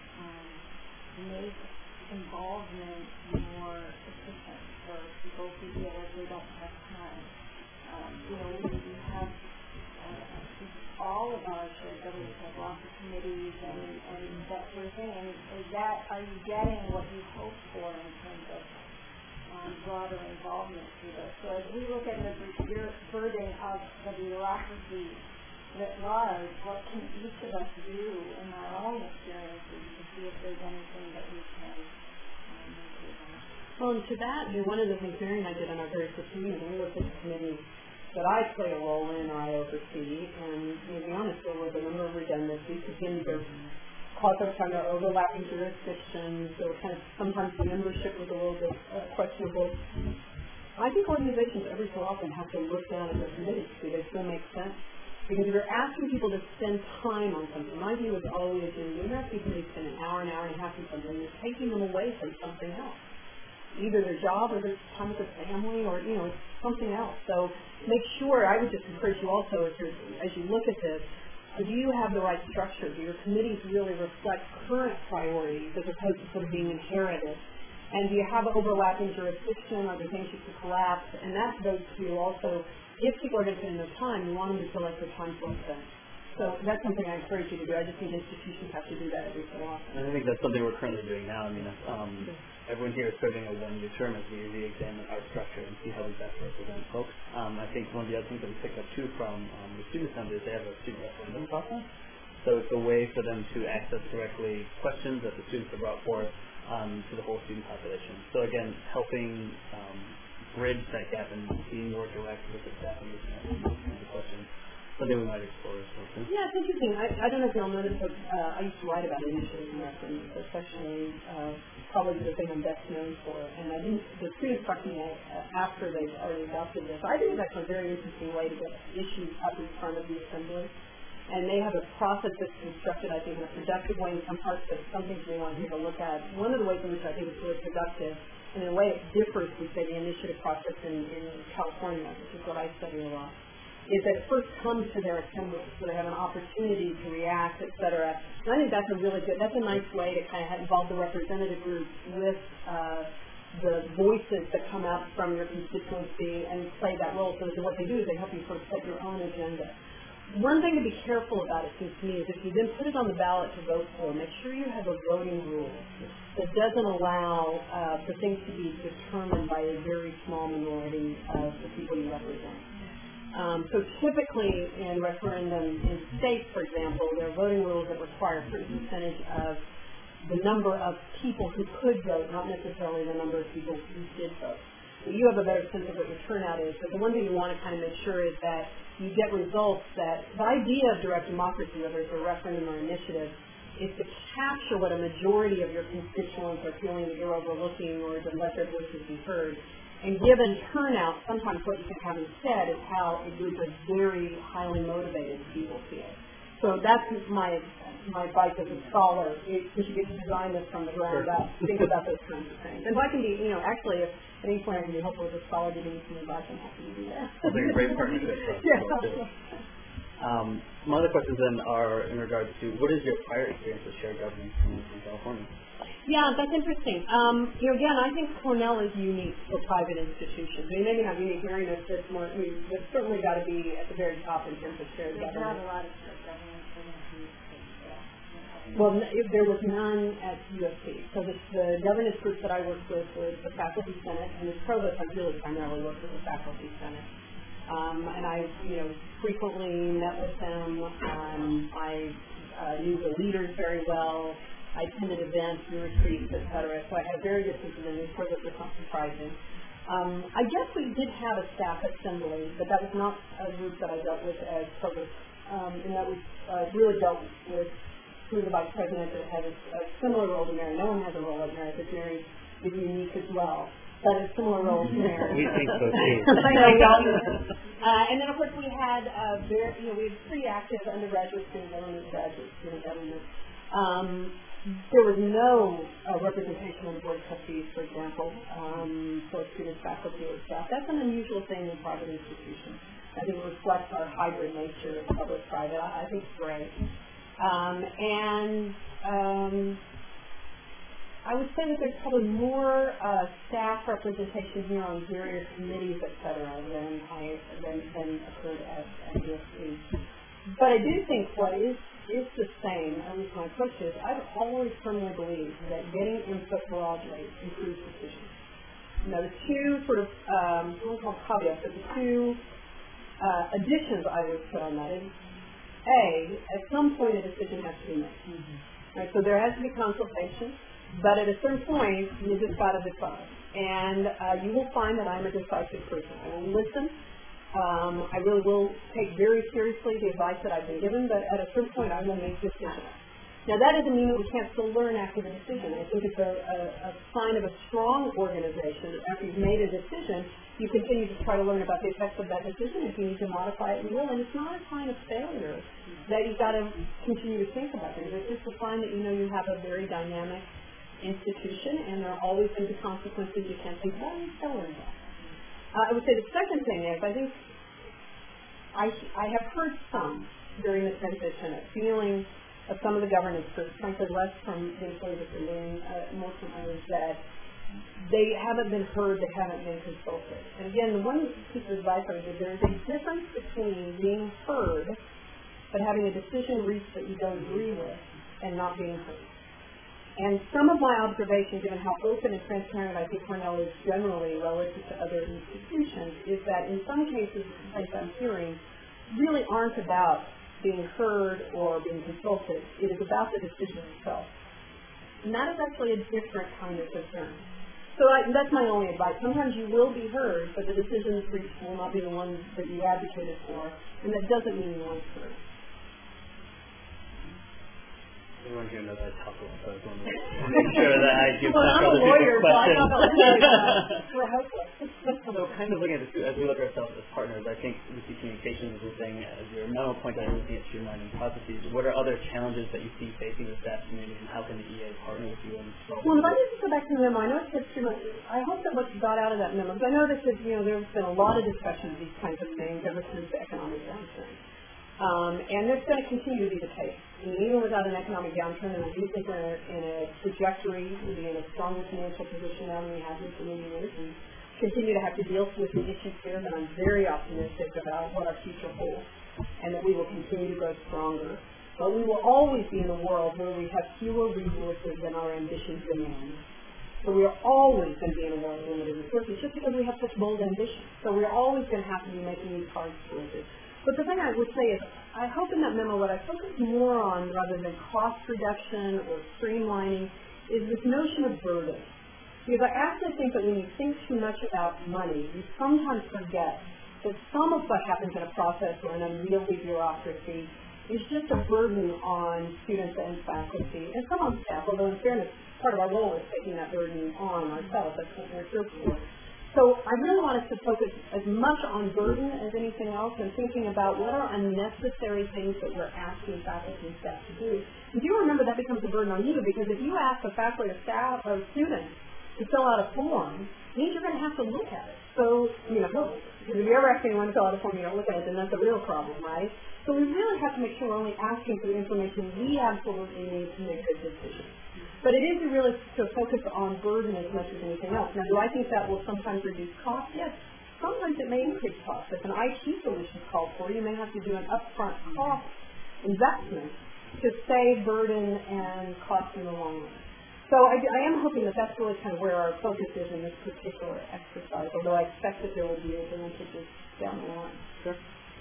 make involvement more efficient for people who feel like they don't have time? We have all of our shared governments have lots of committees and that sort of thing. And are you getting what you hope for in terms of broader involvement through this? So as we look at the burden of the bureaucracy that was, what can each of us do in our own experiences to see if there's anything that we can improve on? Well, and to that, one of the things Mary and I did on our very first meeting, we looked at the committee that I play a role in or I oversee, and to be honest, there was a number of redundancies. Again, there cause us kind of overlapping jurisdictions, so kind of sometimes the membership was a little bit questionable. I think organizations every so often have to look down at their committees, see they still make sense. Because if you're asking people to spend time on something, my view is always, you're asking people to spend an hour and a half on something, you're taking them away from something else. Either their job or their time with their family or, it's something else. So make sure, I would just encourage you also, as you look at this, do you have the right structure? Do your committees really reflect current priorities as opposed to sort of being inherited? And do you have overlapping jurisdiction? Are there things you could collapse? And that goes to also, if people are going to spend their time, you want them to feel like their time's well spent. So that's something I encourage you to do. I just think institutions have to do that every so often. And I think that's something we're currently doing now. I mean, everyone here is serving a one-year term as we re-examine our structure and see how we best represent folks. I think one of the other things that we picked up too from the student assembly is they have a student referendum process. So it's a way for them to access directly questions that the students have brought forth to the whole student population. So again, helping bridge that gap and being more direct with the staff and the questions. Something we might explore as well. Yeah, it's interesting. I don't know if you'll notice, but I used to write about initiatives and referendums, especially probably the thing I'm best known for. And the students talked to me after they've already adopted this. I think it's actually a very interesting way to get issues up in front of the assembly. And they have a process that's constructed, I think, in a productive way in some parts, but some things we want to take a look at. One of the ways in which I think it's really productive, and in a way it differs from, say, the initiative process in California, which is what I study a lot, is that it first comes to their assembly, so they have an opportunity to react, et cetera. And I think that's a nice way to kind of involve the representative group with the voices that come out from your constituency and play that role. So what they do is they help you sort of set your own agenda. One thing to be careful about, it seems to me, is if you then put it on the ballot to vote for, make sure you have a voting rule that doesn't allow for things to be determined by a very small minority of the people you represent. So typically in referendums in states, for example, there are voting rules that require a certain percentage of the number of people who could vote, not necessarily the number of people who did vote. So you have a better sense of what your turnout is. But the one thing you want to kind of make sure is that you get results that the idea of direct democracy, whether it's a referendum or initiative, is to capture what a majority of your constituents are feeling that you're overlooking or to let their voices be heard. And given turnout, sometimes what you can have instead is how a group of very highly motivated people feel. So that's my my advice as a scholar is you should get to design this from the ground up. Think about those kinds of things. And if I can be, actually, if at any point I can be helpful as a scholar giving you some advice, I'm happy to do that. That's a great partnership. My other questions then are in regards to what is your prior experience with shared governance in California? Yeah, that's interesting. Again, I think Cornell is unique for private institutions. I mean, maybe not unique, very much it's more, it's certainly got to be at the very top in terms of shared governance. There's not a lot of shared governance. Well, there was none at USC. So the governance group that I worked with was the Faculty Senate, and as provost, I really primarily worked with the Faculty Senate. And I, frequently met with them. I knew the leaders very well. I attended events, retreats, et cetera. So I had a very good sense of them. Of course, it was not surprising. I guess we did have a staff assembly, but that was not a group that I dealt with as provost. And that was really dealt with through the vice president that had a similar role to Mary. No one has a role like Mary, because Mary is unique as well. But a similar role to Mary. We think so too. And then of course we had we had pretty active undergraduate student government, graduate student government. There was no representation on the board of trustees, for example, for students, faculty, or staff. That's an unusual thing in private institutions. I think it reflects our hybrid nature of public-private. I think it's great. I would say that there's probably more staff representation here on various committees, et cetera, than occurred at USC. But I do think what is the same, at least my approach is, I've always firmly believed that getting input broadly improves decisions. Now, the two sort of, what call caveats, but the two additions I would put on that is, A, at some point a decision has to be made. Mm-hmm. Right, so there has to be consultation, but at a certain point, you just got to decide. And you will find that I'm a decisive person. I will listen. I really will take very seriously the advice that I've been given, but at a certain point I will make decisions. Now that doesn't mean that we can't still learn after the decision. I think it's a sign of a strong organization that after you've made a decision, you continue to try to learn about the effects of that decision. If you need to modify it, you will. And it's not a sign of failure that you've got to continue to think about things. It's just a sign that you have a very dynamic institution, and there are always going to be consequences you can't think about, and you still learn that. I would say the second thing is, I think I have heard some during the transition a feeling of some of the governance groups, frankly less from the employees that are doing, more from others, that they haven't been heard, they haven't been consulted. And again, the one piece of advice I would give, there is a difference between being heard but having a decision reached that you don't agree with and not being heard. And some of my observation, given how open and transparent I think Cornell is generally relative to other institutions, is that in some cases, the complaints I'm hearing really aren't about being heard or being consulted. It is about the decision itself. And that is actually a different kind of concern. So that's my only advice. Sometimes you will be heard, but the decisions reached will not be the ones that you advocated for, and that doesn't mean you weren't heard. Everyone here knows I talk a lot, so I was going to make sure that I give I'm a other lawyer, people's so I questions. thought we're hopeless. So kind of looking at this, as we look at ourselves as partners, I think we see communications as a thing, as your memo point out, looking at streamlining processes. What are other challenges that you see facing the staff community, and how can the EA partner with you and solve Well, if I just go back to the memo, I know it says too much. I hope that what you got out of that memo, because I know that there's been a lot of discussion of these kinds of things ever since the economic downturn. And that's going to continue to be the case. And even without an economic downturn, and I do think we're in a trajectory to be in a stronger financial position now than we have been for many years, and continue to have to deal with the issues here, but I'm very optimistic about what our future holds, and that we will continue to grow stronger. But we will always be in a world where we have fewer resources than our ambitions demand. So we are always going to be in a world of limited resources, just because we have such bold ambitions. So we're always going to have to be making these hard choices. But the thing I would say is, I hope in that memo what I focus more on, rather than cost reduction or streamlining, is this notion of burden. Because I actually think that when you think too much about money, you sometimes forget that some of what happens in a process or an unwieldy bureaucracy is just a burden on students and faculty, and some on staff, although in fairness, part of our role is taking that burden on ourselves. That's what we're here for. So I really want us to focus as much on burden as anything else and thinking about what are unnecessary things that we're asking faculty and staff to do. And do you remember that becomes a burden on you, because if you ask a faculty or staff or student to fill out a form, it means you're going to have to look at it. So, because if you ever ask anyone to fill out a form and you don't look at it, then that's a real problem, right? So we really have to make sure we're only asking for the information we absolutely need to make good decisions. But it is really to focus on burden as much as anything else. Now, do I think that will sometimes reduce cost? Yes. Sometimes it may increase cost. If an IT solution is called for, you may have to do an upfront cost investment to save burden and cost in the long run. So I am hoping that that's really kind of where our focus is in this particular exercise, although I expect that there will be advantages down the line. Sure.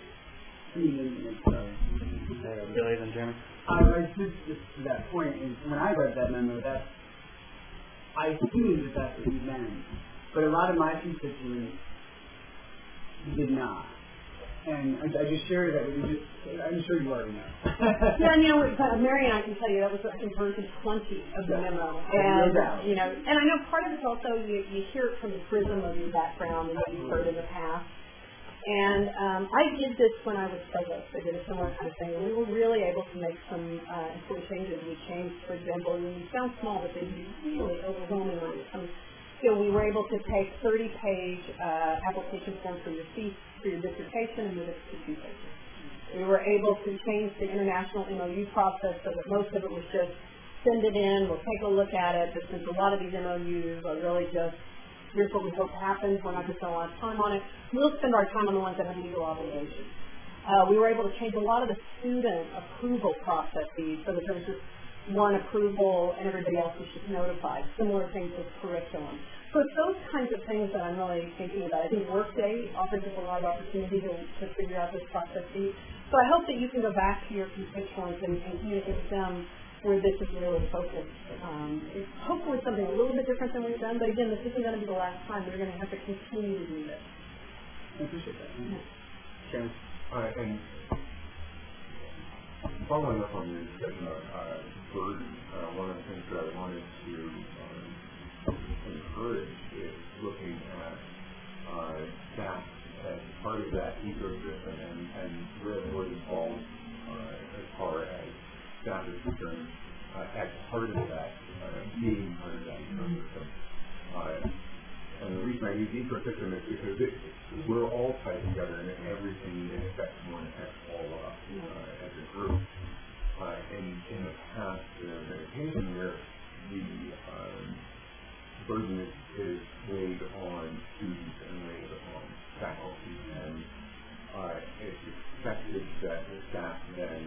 Billy, then Jeremy. Just to that point, and when I read that memo, I assumed that's what you meant, but a lot of my constituents did not. And I just shared that with you. I'm sure you already know. Yeah, Mary and I can tell you that was, I think, version 20 of the memo. And, and I know part of it's also you hear it from the prism of your background and what you've heard in the past. And I did this when I was provost. I did a similar kind of thing. And we were really able to make some important changes. We changed, for example, we sound small, but they'd be really overwhelming when it comes. We were able to take 30-page application form for your dissertation and move it to 2 pages. We were able to change the international MOU process so that most of it was just send it in, we'll take a look at it, but since a lot of these MOUs are really just here's what we hope happens, we're not going to spend a lot of time on it, we'll spend our time on the ones that have legal obligations. We were able to change a lot of the student approval processes so that there was just one approval and everybody else was just notified. Similar things with curriculum. So it's those kinds of things that I'm really thinking about. I think Workday offers us a lot of opportunity to figure out this processes. So I hope that you can go back to your constituents and communicate with them where this is really focused. It's hopefully something a little bit different than we've done, but again, this isn't going to be the last time. We're going to have to continue to do this. I appreciate that. Sure. And following up on your discussion of burden, one of the things that I wanted to encourage is looking at staff as part of that ecosystem and where the word involved as far as staff is concerned, as part of that, being part of that ecosystem. And the reason I use ecosystem is because we're all tied together and everything affects one affects all of us as a group. And in the past, there's been a occasion where the burden is laid on students and laid on faculty, and it's expected that the staff then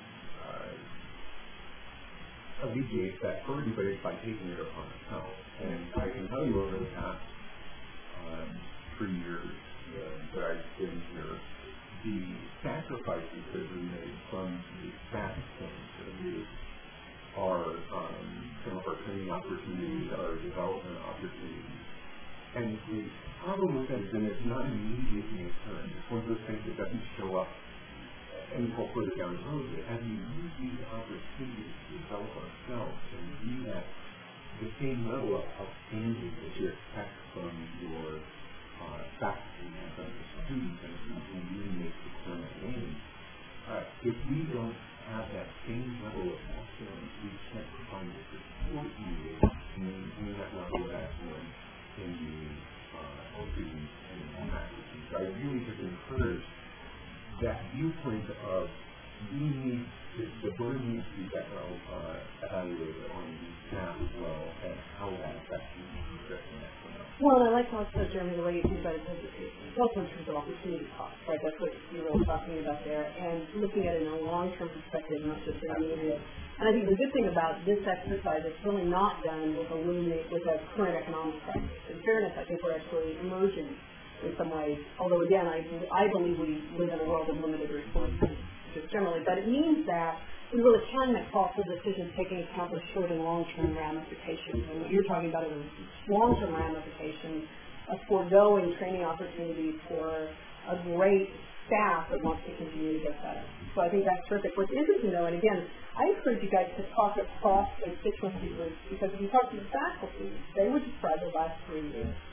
alleviates that burden, but it's by taking it upon itself. And I can tell you over the past 3 years that I've been here, the sacrifices that we made from the staff standpoint are some of our training opportunities, our development opportunities. And the problem with that is that it's not immediately occurring. It's one of those things that doesn't show up and go further down the road. But as we use these opportunities to develop ourselves and be at the same level of outstanding that you expect from your faculty and from the students and when you make the current aim, if we don't have that same level of excellence, we can't provide the support needed to maintain that level of excellence in the students and faculty. So I really just encourage that viewpoint of the burden needs to be evaluated on the staff as well, and how that affects the success and excellence. Well, and I like how it says, Jeremy, the way you think about it, it's also in terms of opportunity cost, right? That's what you're really talking about there, and looking at it in a long-term perspective, not just in immediate. And I think the good thing about this exercise is really not done with a current economic crisis. In fairness, I think we're actually emerging in some ways, although again, I believe we live in a world of limited resources just generally, but it means that we really can make thoughtful decisions taking account of short and long-term ramifications. And what you're talking about is long-term ramifications of foregoing training opportunities for a great staff that wants to continue to get better. So I think that's terrific. What's interesting, though, and again, I encourage you guys to talk across constituency groups, because if you talk to the faculty, they would describe the last 3 years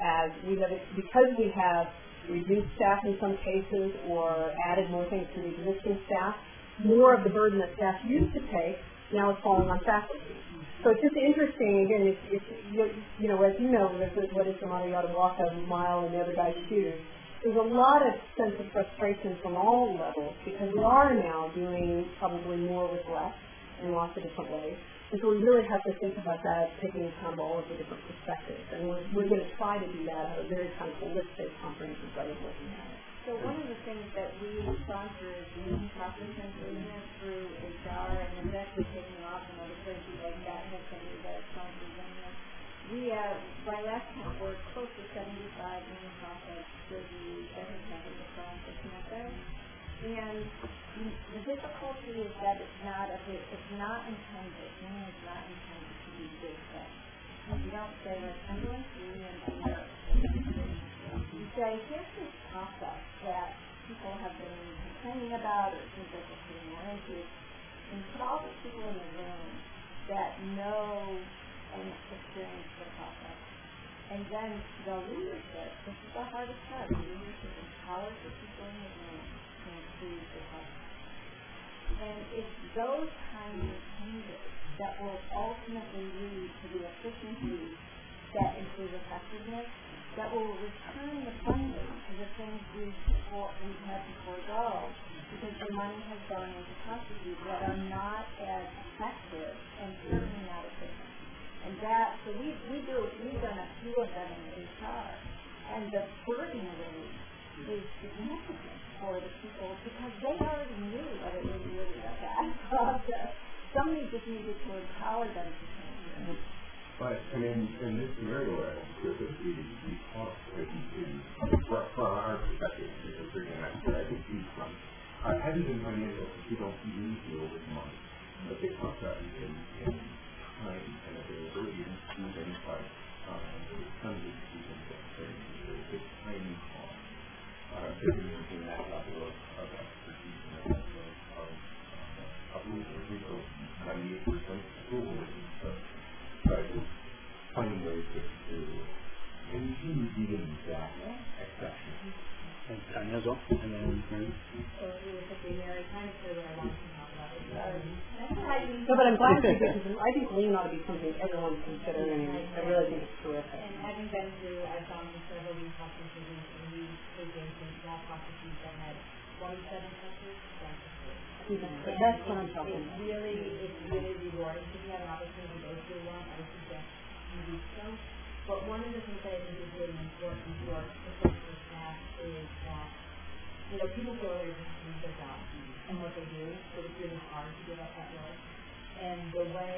as because we have reduced staff in some cases or added more things to the existing staff, more of the burden that staff used to take now is falling on faculty. So it's just interesting, again, it's as you know, what is the motto, you ought to walk a mile in the other guy's shoes. There's a lot of sense of frustration from all levels because we are now doing probably more with less in lots of different ways. And so we really have to think about that, taking account of all of the different perspectives. And we're going to try to do that out of a very kind of holistic, comprehensive way of looking at it. So one of the things that we sponsor is the Human Process Improvement through HR, and it's actually taking off in other places like that has been that sponsors in this. We by last count we're close to 75 human process reviews that have happened across the campus. And the difficulty is that it's not intended. Meaning it's not intended to be big things. You don't say, like, I'm going to reinvent. You say, here's this process that people have been complaining about or things that they're putting more into. And put all the people in the room that know and experience the process. And then the leadership, this is the hardest part, the leadership empowers the people in the room to improve the process. And it's those kinds of changes that will ultimately lead to the efficiency that improve effectiveness, that will return the funding to the things we've had to forego because the money has gone into processes that are not as effective and certainly not efficient. And that, so we've done a few of them in HR, and the burden relief is significant for the people because they already knew that it was really a bad process. Somebody just needed to empower them to change it. But, I mean, in this scenario, because we talk from our perspective, because we're going to have to see from having been financial, we don't use the over money, but they talk about it in time and availability and speed and price. It's kind of it's timing cost. In that level of expertise and that level of resources, 98% approval rating. But finding ways to continue being that exception. And Tanya as well. And then Mary. So really quickly, Mary, kind of clear what I want to talk about. No, but I'm glad you did, because I think lean ought to be something everyone considers, and I really think it's terrific. And having been through, I've gone through several lean processes, and we put in some small processes that had 27 touches. That's what I'm talking about. It's really rewarding to have an opportunity to go through one. I would suggest you do so. But one of the things that I think is really important for professional staff is that, people feel they're just doing their job and what they do, so it's really hard to give up that role. And the way,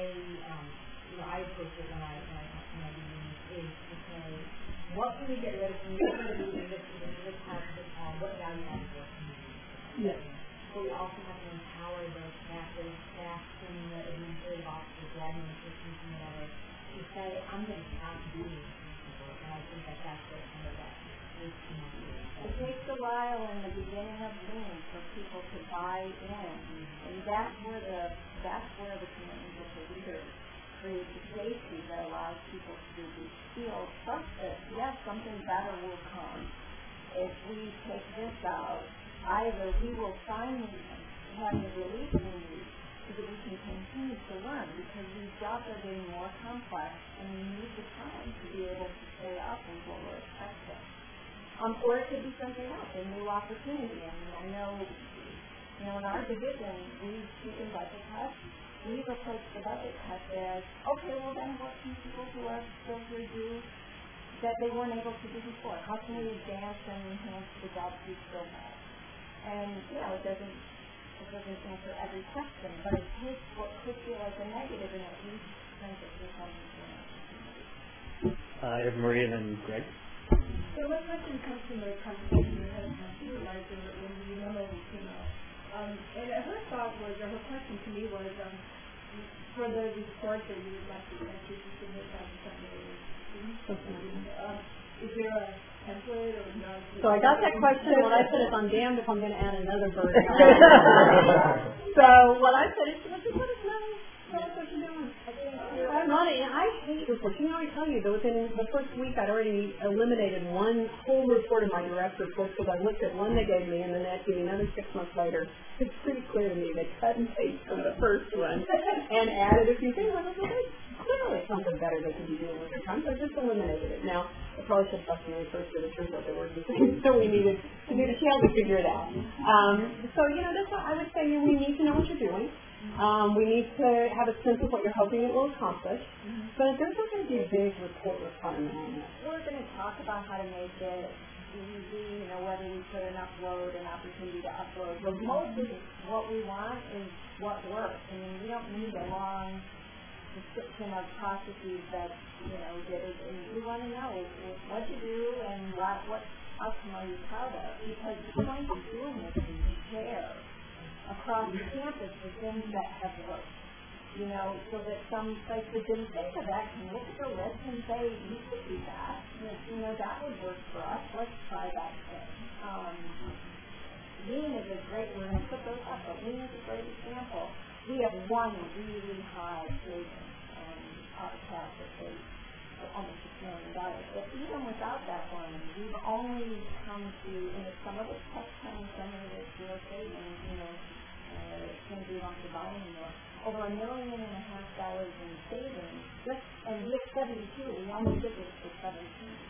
I approach it when I talk to my unions is to say, what can we get rid of from this part of the time? What value added work can we do? Yes. But we also have to empower those staff in the administrative offices, the admin systems, and whatever, to say, I'm going to stop doing this. And I think that's what some of that is. It takes a while in the beginning of Lean for people to buy in, and that's where the commitment of the leader creates a safety that allows people to feel trust that yes, something better will come if we take this out. Either we will finally have the relief we need so that we can continue to learn because these jobs are getting more complex and we need the time to be able to stay up with what we're expecting. Or it could be something else, a new opportunity. And I know, in our division, we've taken budget cuts. We've approached the budget cuts as, okay, well then what can people who are still here do that they weren't able to do before? How can we advance and enhance the jobs we still have? And, it doesn't answer every question, but it takes what could feel like a negative and at least turns it to something to Eva Marie and then Greg. So my question comes from the conversation we had with my supervisor when the memo came out. And her thought was, or her question to me was, for the report that you would like to submit on Sunday, is there a template or not? So I got that question when I said, if I'm damned if I'm going to add another burden. So what I said is, let us know. Tell us what you're doing. I hate patient reports. You know, I tell you that within the first week I'd already eliminated one whole report of my direct reports because I looked at one they gave me and then they gave me another 6 months later. It's pretty clear to me they cut and paste from the first one and added a few things. I was like, clearly something better they could be doing with their time, so I just eliminated it. Now, I probably should have left me first, but it turns out there were some things that we needed to do to help to figure it out. So, that's what I would say. We need to know what you're doing. We need to have a sense of what you're hoping it will accomplish. But there's not going to be a big report requirement on that. We're going to talk about how to make it easy, whether we put an opportunity to upload. But mostly what we want is what works. I mean, we don't need a long description of processes that, we want to know what you do and what outcome are you proud of. Because the point of doing this is to share across the campus the things that have worked. So that some folks that didn't think of that can look at the list and say, you could do that. That would work for us. Let's try that thing. Lean is a great, we're going to put those up, but Lean is a great example. We have one really high savings on our tax that they almost $6 million. But even without that one, we've only come to, some of it's tech time, some of it's real savings, things we don't buy anymore. Over $1.5 million in savings, and we have 72, we only did this for 17.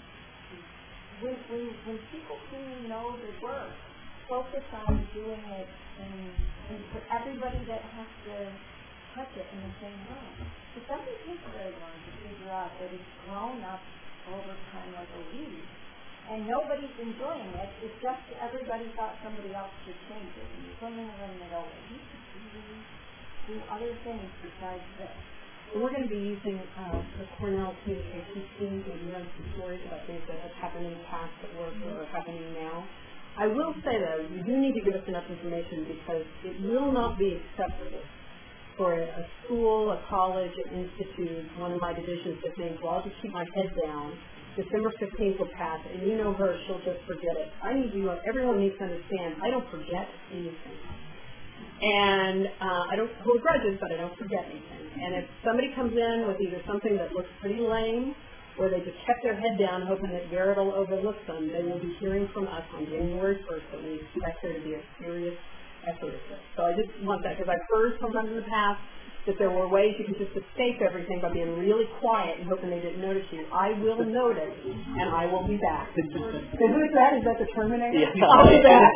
When people truly know the work, focus on doing it and for everybody that has to touch it in the same way. It doesn't take very long to figure out that it's grown up over time like a weed. And nobody's enjoying it. It's just everybody thought somebody else should change it. And some of them they go, you should do other things besides this. We're going to be using the Cornell communications team to run some stories about things that have happened in the past at work or are happening now. I will say, though, you do need to give us enough information because it will not be acceptable for a school, a college, an institute, one of my divisions to think, well, I'll just keep my head down. December 15th will pass, and you know her, she'll just forget it. Everyone needs to understand, I don't forget anything. And I don't hold grudges, but I don't forget anything. And if somebody comes in with either something that looks pretty lame, or they just kept their head down hoping that Garrett will overlook them, they will be hearing from us on January 1st that we expect there to be a serious effort at this. So I just want that, because I've heard sometimes in the past that there were ways you could just escape everything by being really quiet and hoping they didn't notice you. I will notice, and I will be back. So who is that? Is that the Terminator? Yeah. I'll be back.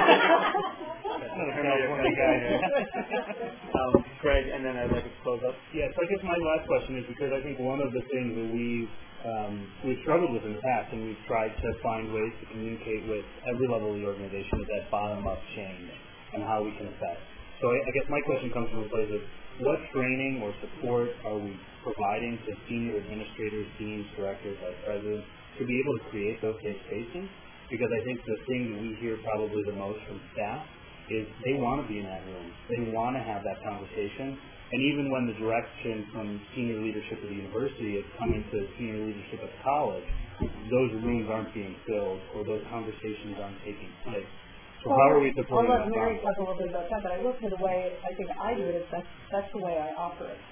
Greg, and then I'd like to close up. Yeah, so I guess my last question is because I think one of the things that we've struggled with in the past, and we've tried to find ways to communicate with every level of the organization, is that bottom-up change and how we can affect. So I guess my question comes from a place of what training or support are we providing to senior administrators, deans, directors, vice presidents to be able to create those safe spaces? Because I think the thing that we hear probably the most from staff is they want to be in that room. They want to have that conversation. And even when the direction from senior leadership of the university is coming to senior leadership of college, those rooms aren't being filled or those conversations aren't taking place. So how are we supporting that? I'll let Mary talk a little bit about that, but I will say the way I think I do it is that's the way I operate.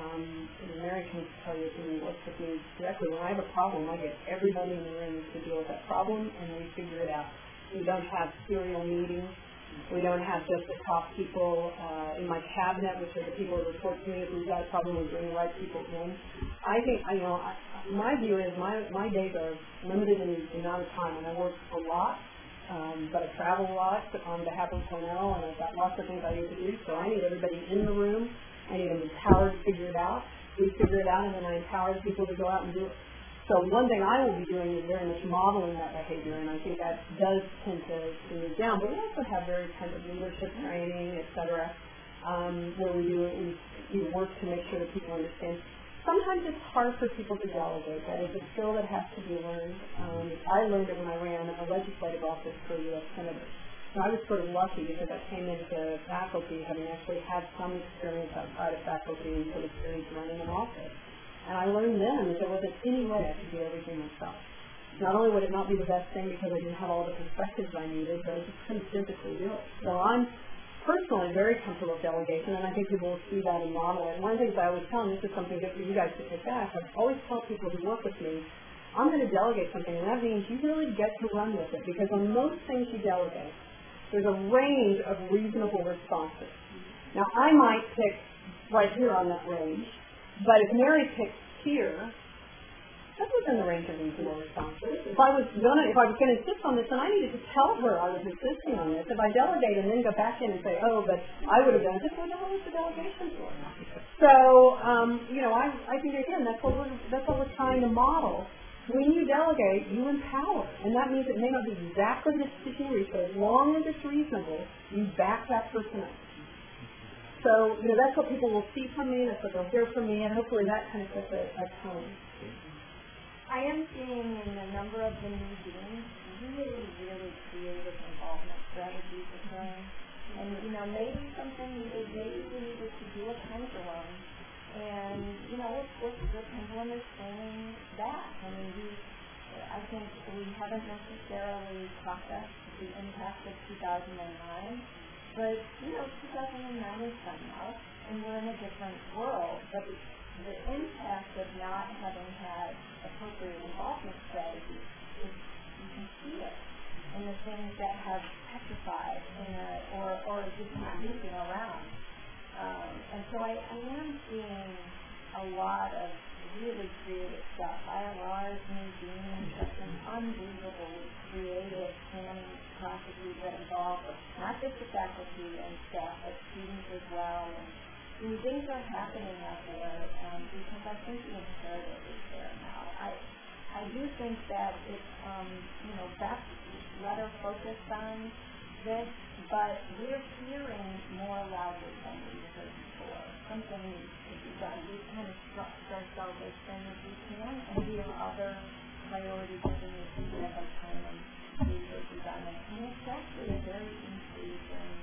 Mary can tell you who works with me directly. When I have a problem, I get everybody in the room to deal with that problem, and we figure it out. We don't have serial meetings. We don't have just the top people in my cabinet, which are the people who report to me. If we've got a problem, we bring the right people in. I think, my view is my days are limited in the amount of time, and I work a lot. But I travel a lot on behalf of Cornell, and I've got lots of things I need to do, so I need everybody in the room. I need them empowered to figure it out. We figure it out, and then I empower the people to go out and do it. So one thing I will be doing is very much modeling that behavior, and I think that does tend to move down. But we also have very kind of leadership training, et cetera, where we work to make sure that people understand. Sometimes it's hard for people to delegate. That is a skill that has to be learned. I learned it when I ran a legislative office for a U.S. senator. So I was sort of lucky because I came into faculty having actually had some experience outside of faculty and some experience running an office. And I learned then that there wasn't any way I could do everything myself. Not only would it not be the best thing because I didn't have all the perspectives I needed, but I just couldn't physically do it. So I'm personally very comfortable with delegation, and I think people will see that and model it. One of the things I always tell them, this is something good for you guys to take back, I always tell people who work with me, I'm going to delegate something, and that means you really get to run with it, because on most things you delegate, there's a range of reasonable responses. Now, I might pick right here on that range, but if Mary picks here, that's within the range of reasonable responses. If I was going to insist on this, then I needed to tell her I was insisting on this. If I delegate and then go back in and say, oh, but I would have done this, well, what was the delegation for? So, I think, again, that's what we're trying to model. When you delegate, you empower. And that means it may not be exactly the decision you reach, but as long as it's reasonable, you back that person up. So, that's what people will see from me, that's what they'll hear from me, and hopefully that kind of sets a tone. I am seeing in a number of the new deans really, really creative involvement strategies occurring. And, maybe something they needed to do a pendulum. And, the pendulum is swinging back. I think we haven't necessarily processed the impact of 2009. But, 2009 is done now, and we're in a different world. But the impact of not having had appropriate involvement strategies is, you can see it in the things that have petrified or just moving around. And so I am seeing a lot of really creative stuff. ILRs, new deans, some unbelievably creative planning processes that involve not just the faculty and staff, but students as well. And things are happening out there because I think the imperative is there now. I do think that it's, that's rather focused on this, but we're hearing more loudly than we heard before. Something needs to be done. We kind of structure ourselves as soon as we can, and we have other priorities that we need to spend our time and research on it. And it's actually a very intriguing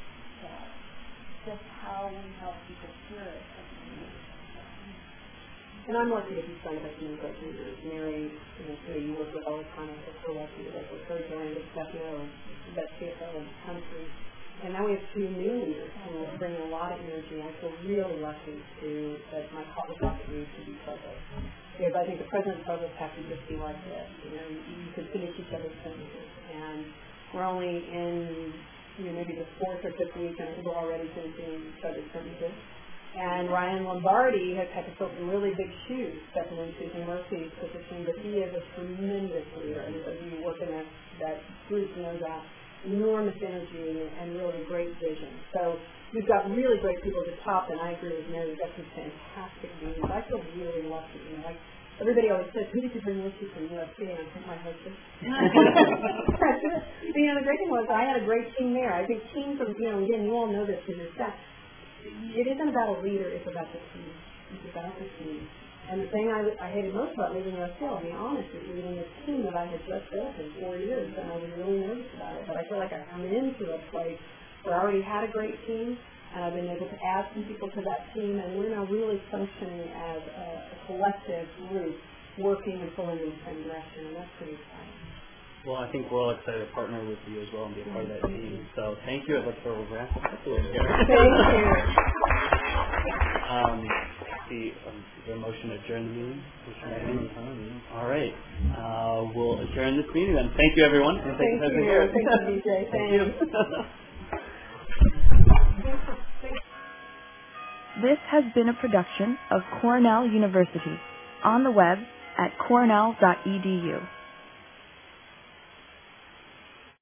just how we help people hear it as a community. And I'm lucky to be signed up in great leaders. Mary, you work with all the time. I'm so lucky to work with her, Joanne DeStefano, the best CFO in the country. And now we have two new leaders who are bringing a lot of energy. I feel really lucky that my college needs to be focused. Because I think the president and provost have to just be like this. You could finish each other's sentences. And we're only in maybe the fourth or fifth week, and we're already finishing each other's sentences. And Ryan Lombardi has had to fill some really big shoes stepping into Susan Murphy's position, but he is a tremendous leader. And so you work in that group knows that enormous energy and really great vision. So we've got really great people at the top, and I agree with Mary. We've got some fantastic leaders. I feel really lucky. Everybody always says, who did you bring with you from USC? And I think my husband. The great thing was I had a great team there. I think teams from, again, you all know this in your staff. It isn't about a leader, it's about the team. It's about the team. And the thing I hated most about leaving USC, I'll be honest, is leaving this team that I had just built in 4 years, and I was really nervous about it. But I feel like I'm into a place where I already had a great team, and I've been able to add some people to that team, and we're now really functioning as a collective group working and pulling in the same direction, and that's pretty exciting. Well, I think we're all excited to partner with you as well and be a part of that team. So thank you. I'd like to wrap up. Thank you. Is there a motion to adjourn the meeting? All right. We'll adjourn this meeting then. Thank you, everyone. And thank you. Thank you, DJ. Thank you. This has been a production of Cornell University, on the web at cornell.edu.